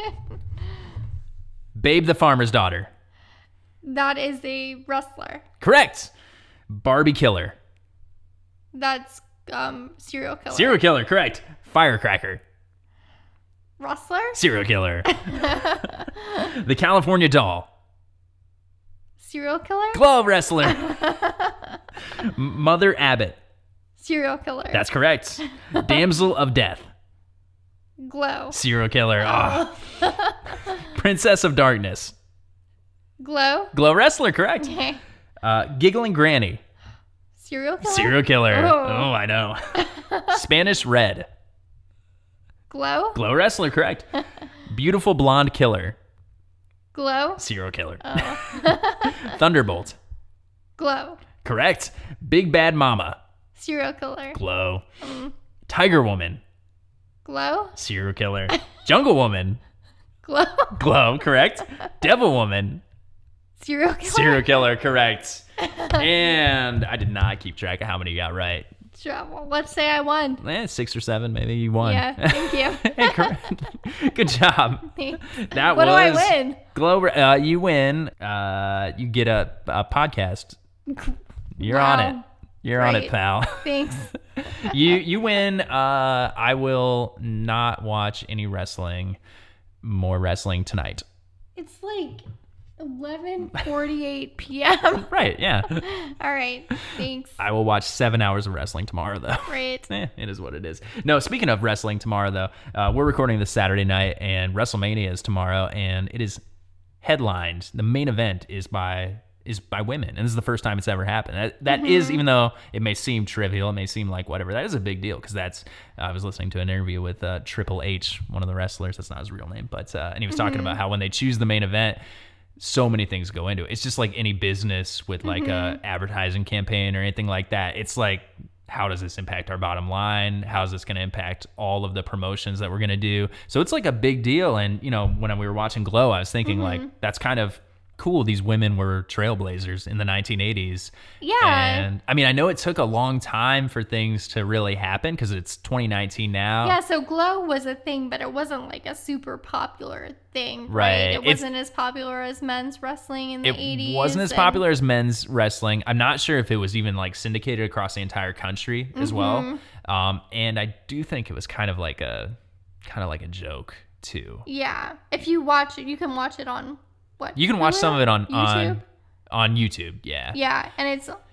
Babe the Farmer's Daughter. That is a wrestler. Correct. Barbie Killer. That's um serial killer. Serial killer, correct. Firecracker. Wrestler? Serial killer. The California Doll. Serial killer? Glove Wrestler. M- Mother Abbott. Serial killer. That's correct. Damsel of Death. Glow. Serial killer. Oh. Princess of Darkness. Glow. Glow Wrestler, correct. Okay. Uh, Giggling Granny. Serial killer? Serial killer. Oh, Oh. I know. Spanish Red. Glow? Glow Wrestler, correct. Beautiful Blonde Killer. Glow? Serial killer. Oh. Thunderbolt. Glow. Correct. Big Bad Mama. Serial killer. Glow. Mm. Tiger Woman. Glow? Serial killer. Jungle Woman. Glow? Glow, correct. Devil Woman. Serial killer? Serial killer, correct. And I did not keep track of how many you got right. Sure, well, let's say I won. Eh, six or seven, maybe you won. Yeah, thank you. Hey, correct. Good job. Thanks. That What was do I win? Glow. Uh, you win. Uh, you get a, a podcast. You're Wow. on it. You're on it, Great. pal. Thanks. you you win. Uh, I will not watch any wrestling. More wrestling tonight. It's like eleven forty-eight p.m. Right, yeah. All right, thanks. I will watch seven hours of wrestling tomorrow, though. Great. Eh, it is what it is. No, speaking of wrestling tomorrow, though, uh, we're recording this Saturday night, and WrestleMania is tomorrow, and it is headlined. The main event is by is by women, and this is the first time it's ever happened. That, that mm-hmm. is, even though it may seem trivial, it may seem like whatever, that is a big deal, because that's, uh, I was listening to an interview with uh, Triple H, one of the wrestlers. That's not his real name, but, uh, and he was mm-hmm. talking about how when they choose the main event, so many things go into it. It's just like any business with like mm-hmm. a advertising campaign or anything like that. It's like, how does this impact our bottom line? How is this going to impact all of the promotions that we're going to do? So it's like a big deal. And, you know, when we were watching Glow, I was thinking mm-hmm. like, that's kind of cool. These women were trailblazers in the nineteen eighties. Yeah. And I mean, I know it took a long time for things to really happen because it's twenty nineteen now. Yeah, so Glow was a thing, but it wasn't like a super popular thing, right? Right. It It's- wasn't as popular as men's wrestling in the It eighties. wasn't as and- popular as men's wrestling. I'm not sure if it was even like syndicated across the entire country as well. Mm-hmm. Um, and I do think it was kind of like a kind of like a joke too. Yeah. If you watch it, you can watch it on what? You can watch Hulu? some of it on YouTube? on on YouTube. Yeah. Yeah, and it's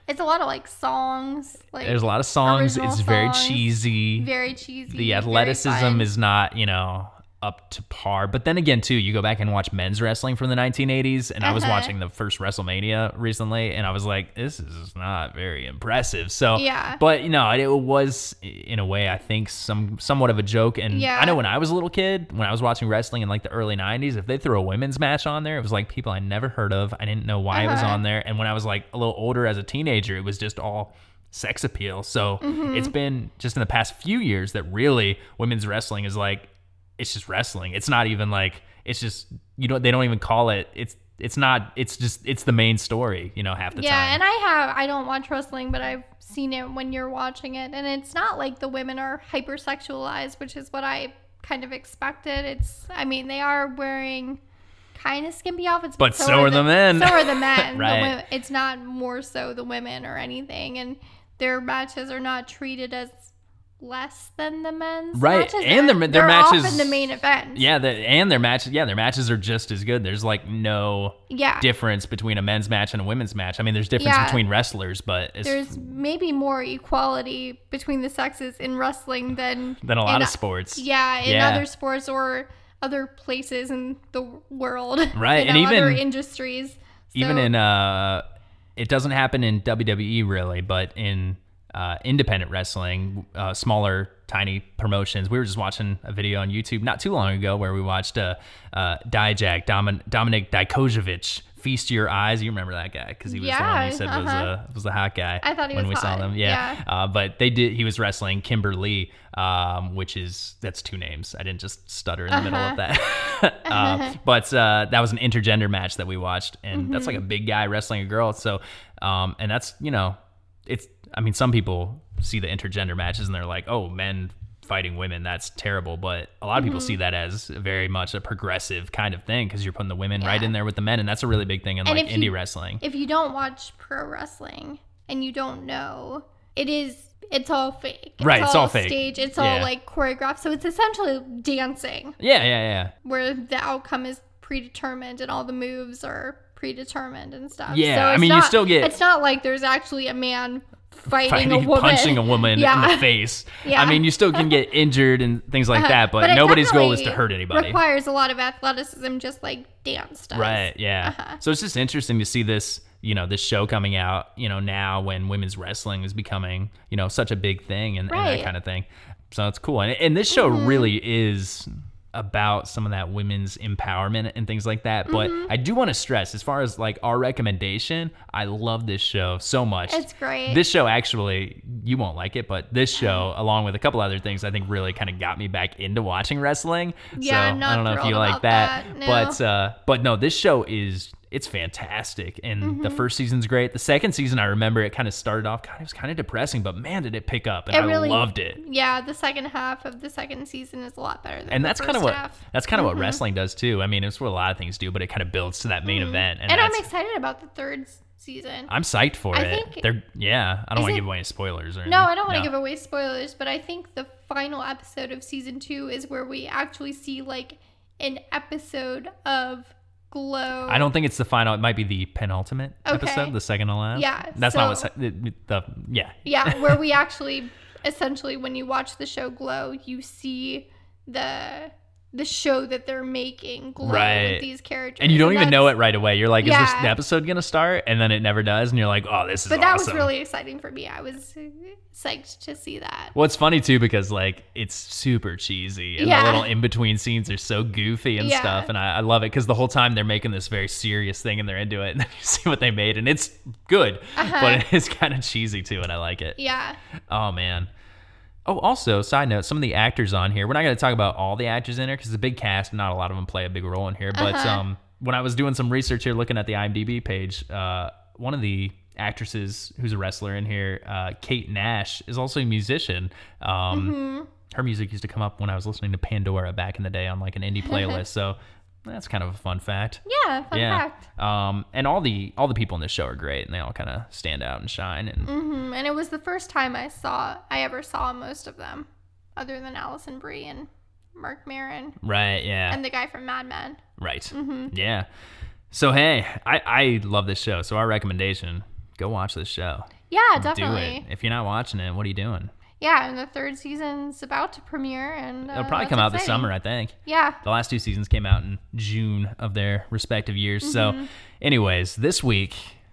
It's a lot of like songs. Like There's a lot of songs. original It's very songs. cheesy. Very cheesy. The very athleticism fun. is not, you know, up to par. But then again, too, you go back and watch men's wrestling from the nineteen eighties, and I was Uh-huh. watching the first WrestleMania recently, and I was like, this is not very impressive. So, Yeah. but you know, it was in a way, I think, some somewhat of a joke. And Yeah. I know when I was a little kid, when I was watching wrestling in like the early nineties, if they threw a women's match on there, it was like people I never heard of. I didn't know why it was Uh-huh. on there. And when I was like a little older as a teenager, it was just all sex appeal. So Mm-hmm. it's been just in the past few years that really women's wrestling is like, it's just wrestling. It's not even like, it's just, you know, they don't even call it, it's, it's not, it's just, it's the main story, you know, half the Yeah, time. and I have I don't watch wrestling, but I've seen it when you're watching it, and it's not like the women are hypersexualized, which is what I kind of expected. It's I mean, they are wearing kind of skimpy outfits, But so are the men. So are the men. The Right. women- it's not more so the women or anything, and their matches are not treated as less than the men's Right, matches. and their- They're- their they're matches- often the main event. Yeah, the, and their matches, yeah, their matches are just as good. There's like no Yeah. difference between a men's match and a women's match. I mean, there's difference Yeah. between wrestlers, but it's There's maybe more equality between the sexes in wrestling than than a lot in of sports. Yeah, in Yeah. other sports or other places in the world. Right, you and know, other even- industries. Even So- in uh it doesn't happen in W W E really, but in uh independent wrestling, uh smaller tiny promotions. We were just watching a video on YouTube not too long ago where we watched uh uh Dijak, Domin- Dominic Dijakovic, Feast Your Eyes. You remember that guy because he was the one Yeah, you said was uh-huh. uh, was the hot guy. I thought he when was we saw hot, them. Yeah. yeah. Uh, but they did. He was wrestling Kimber Lee, um, which is that's two names. I didn't just stutter in the middle of that. uh, but uh, that was an intergender match that we watched, and that's like a big guy wrestling a girl. So, um, and that's you know, it's. I mean, some people see the intergender matches and they're like, oh, men fighting women, that's terrible. But a lot of people see that as very much a progressive kind of thing because you're putting the women right Yeah. in there with the men, and that's a really big thing in And like if indie you- wrestling. If you don't watch pro wrestling and you don't know, it is it's all fake. It's Right, it's all all fake. stage. It's Yeah. all like choreographed. So it's essentially dancing Yeah, yeah, yeah. where the outcome is predetermined and all the moves are predetermined and stuff. Yeah, so I it's mean, you not- still get- It's not like there's actually a man fighting, Fighting, a woman. punching a woman in Yeah. the face. Yeah. I mean, you still can get injured and things like Uh-huh. that, but, it nobody's goal is to definitely hurt anybody. Requires a lot of athleticism, just like dance does. Right, yeah. Uh-huh. So it's just interesting to see this, you know, this show coming out, you know, now when women's wrestling is becoming, you know, such a big thing and, and that Right. kind of thing. So it's cool. And, and this show Mm-hmm. really is about some of that women's empowerment and things like that. But Mm-hmm. I do want to stress, as far as like our recommendation, I love this show so much. It's great. This show actually, you won't like it, but this show, along with a couple other things, I think really kind of got me back into watching wrestling. Yeah, so I'm not I don't know if thrilled you like about that, that, no. but uh, but no, this show is it's fantastic, and Mm-hmm. the first season's great. The second season, I remember it kind of started off, God, it was kind of depressing, but man, did it pick up, and It I really- loved it. Yeah, the second half of the second season is a lot better than And the that's first kind of what half. that's kind of what wrestling does too. I mean, it's what a lot of things do, but it kind of builds to that main event, and, And I'm that's, excited about the third s- season. I'm psyched for I it. think- They're yeah, I don't Is want to it- give away any spoilers or anything. No, I don't want to No. give away spoilers, but I think the final episode of season two is where we actually see like an episode of Glow. I don't think it's the final. It might be the penultimate Okay. episode, the second to last. Yeah, that's not so- what's the, the yeah. Yeah, where we actually essentially when you watch the show Glow, you see the the show that they're making Glow Right. with these characters. And you don't even know that's- it right away. You're like, is this Yeah. the episode gonna start? And then it never does, and you're like, oh, this is But that awesome. was really exciting for me. I was uh, psyched to see that. Well, it's funny too because like it's super cheesy, and Yeah. the little in between scenes are so goofy and Yeah. stuff, and I, I love it because the whole time they're making this very serious thing and they're into it, and then you see what they made, and it's good, Uh-huh. but it's kind of cheesy too, and I like it. Yeah. Oh man. Oh, also, side note, some of the actors on here. We're not going to talk about all the actors in here because it's a big cast. Not a lot of them play a big role in here. But Uh-huh. um, when I was doing some research here, looking at the IMDb page, uh, one of the actresses who's a wrestler in here, uh, Kate Nash, is also a musician. Um, Mm-hmm. Her music used to come up when I was listening to Pandora back in the day on like an indie playlist. So that's kind of a fun fact. Yeah, fun yeah. fact. Um, and all the all the people in this show are great, and they all kind of stand out and shine. And Hmm. And it was the first time I saw I ever saw most of them, other than Allison Brie and Mark Maron right, yeah. and the guy from Mad Men. Right. Mm-hmm. Yeah. So hey, I, I love this show. So our recommendation, go watch this show. Yeah, Do definitely. it. If you're not watching it, what are you doing? Yeah, and the third season's about to premiere, and uh, It'll probably that's come out this exciting. summer, I think. Yeah. The last two seasons came out in June of their respective years. Mm-hmm. So, anyways, this week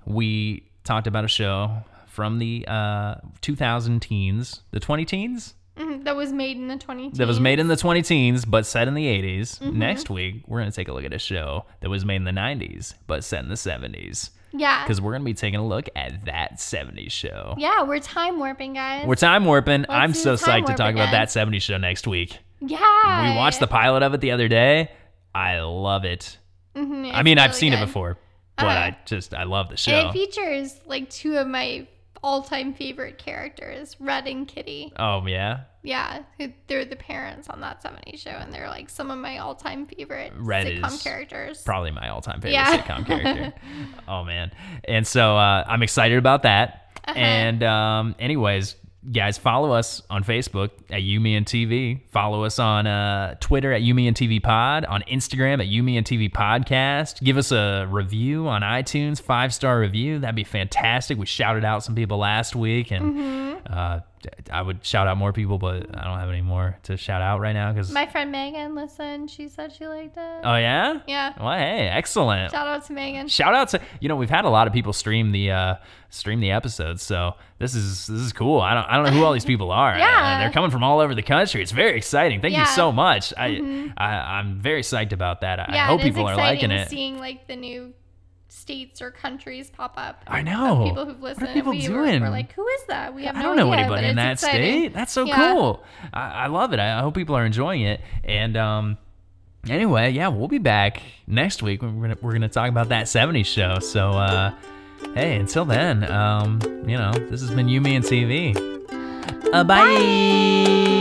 we talked about a show from the uh, two thousand teens, the twenty teens? Mhm, that was made in the twenty teens. That was made in the twenty teens, but set in the eighties. Mm-hmm. Next week, we're going to take a look at a show that was made in the nineties, but set in the seventies. Yeah. Because we're going to be taking a look at that seventies show. Yeah, we're time warping, guys. We're time warping. I'm do so time psyched to warp talk about again. that seventies show next week. yeah. We watched the pilot of it the other day. I love it. Mhm, I mean, it's I've really seen it good. before, but Uh-huh. I just, I love the And show. it features like two of my all-time favorite characters, Red and Kitty. Oh, yeah? Yeah, who- they're the parents on that seventies show, and they're like some of my all-time favorite Red sitcom is characters. Probably my all-time favorite Yeah. sitcom character. Oh, man. And so uh, I'm excited about that. Uh-huh. And um, anyways, guys, follow us on Facebook at You, Me, and T V. Follow us on uh, Twitter at You, Me, and T V Pod. On Instagram at You, Me, and T V Podcast. Give us a review on iTunes, five-star review. That'd be fantastic. We shouted out some people last week, and Mm-hmm. uh, I would shout out more people, but I don't have any more to shout out right now. Cause, My friend Megan listened. She said she liked it. oh, yeah? Yeah. Well, hey, excellent. Shout out to Megan. Shout out to, you know, we've had a lot of people stream the uh stream the episodes, so this is this is cool. I don't I don't know who all these people are. Yeah. And they're coming from all over the country. It's very exciting. Thank you Yeah. Mm-hmm. so much. I, I I'm very psyched about that. I, Yeah, I hope it is people are exciting liking it. seeing like the new states or countries pop up. I of know. people who've What are listened. people and we doing? Were, we're like, who is that? We have I no don't know idea, anybody but in that it's exciting. state. That's so Yeah. cool. I, I love it. I, I hope people are enjoying it. And um, anyway, yeah, we'll be back next week. We're gonna we're gonna talk about that seventies show. So uh, hey, until then, um, you know, this has been You, Me, and T V. Uh, bye.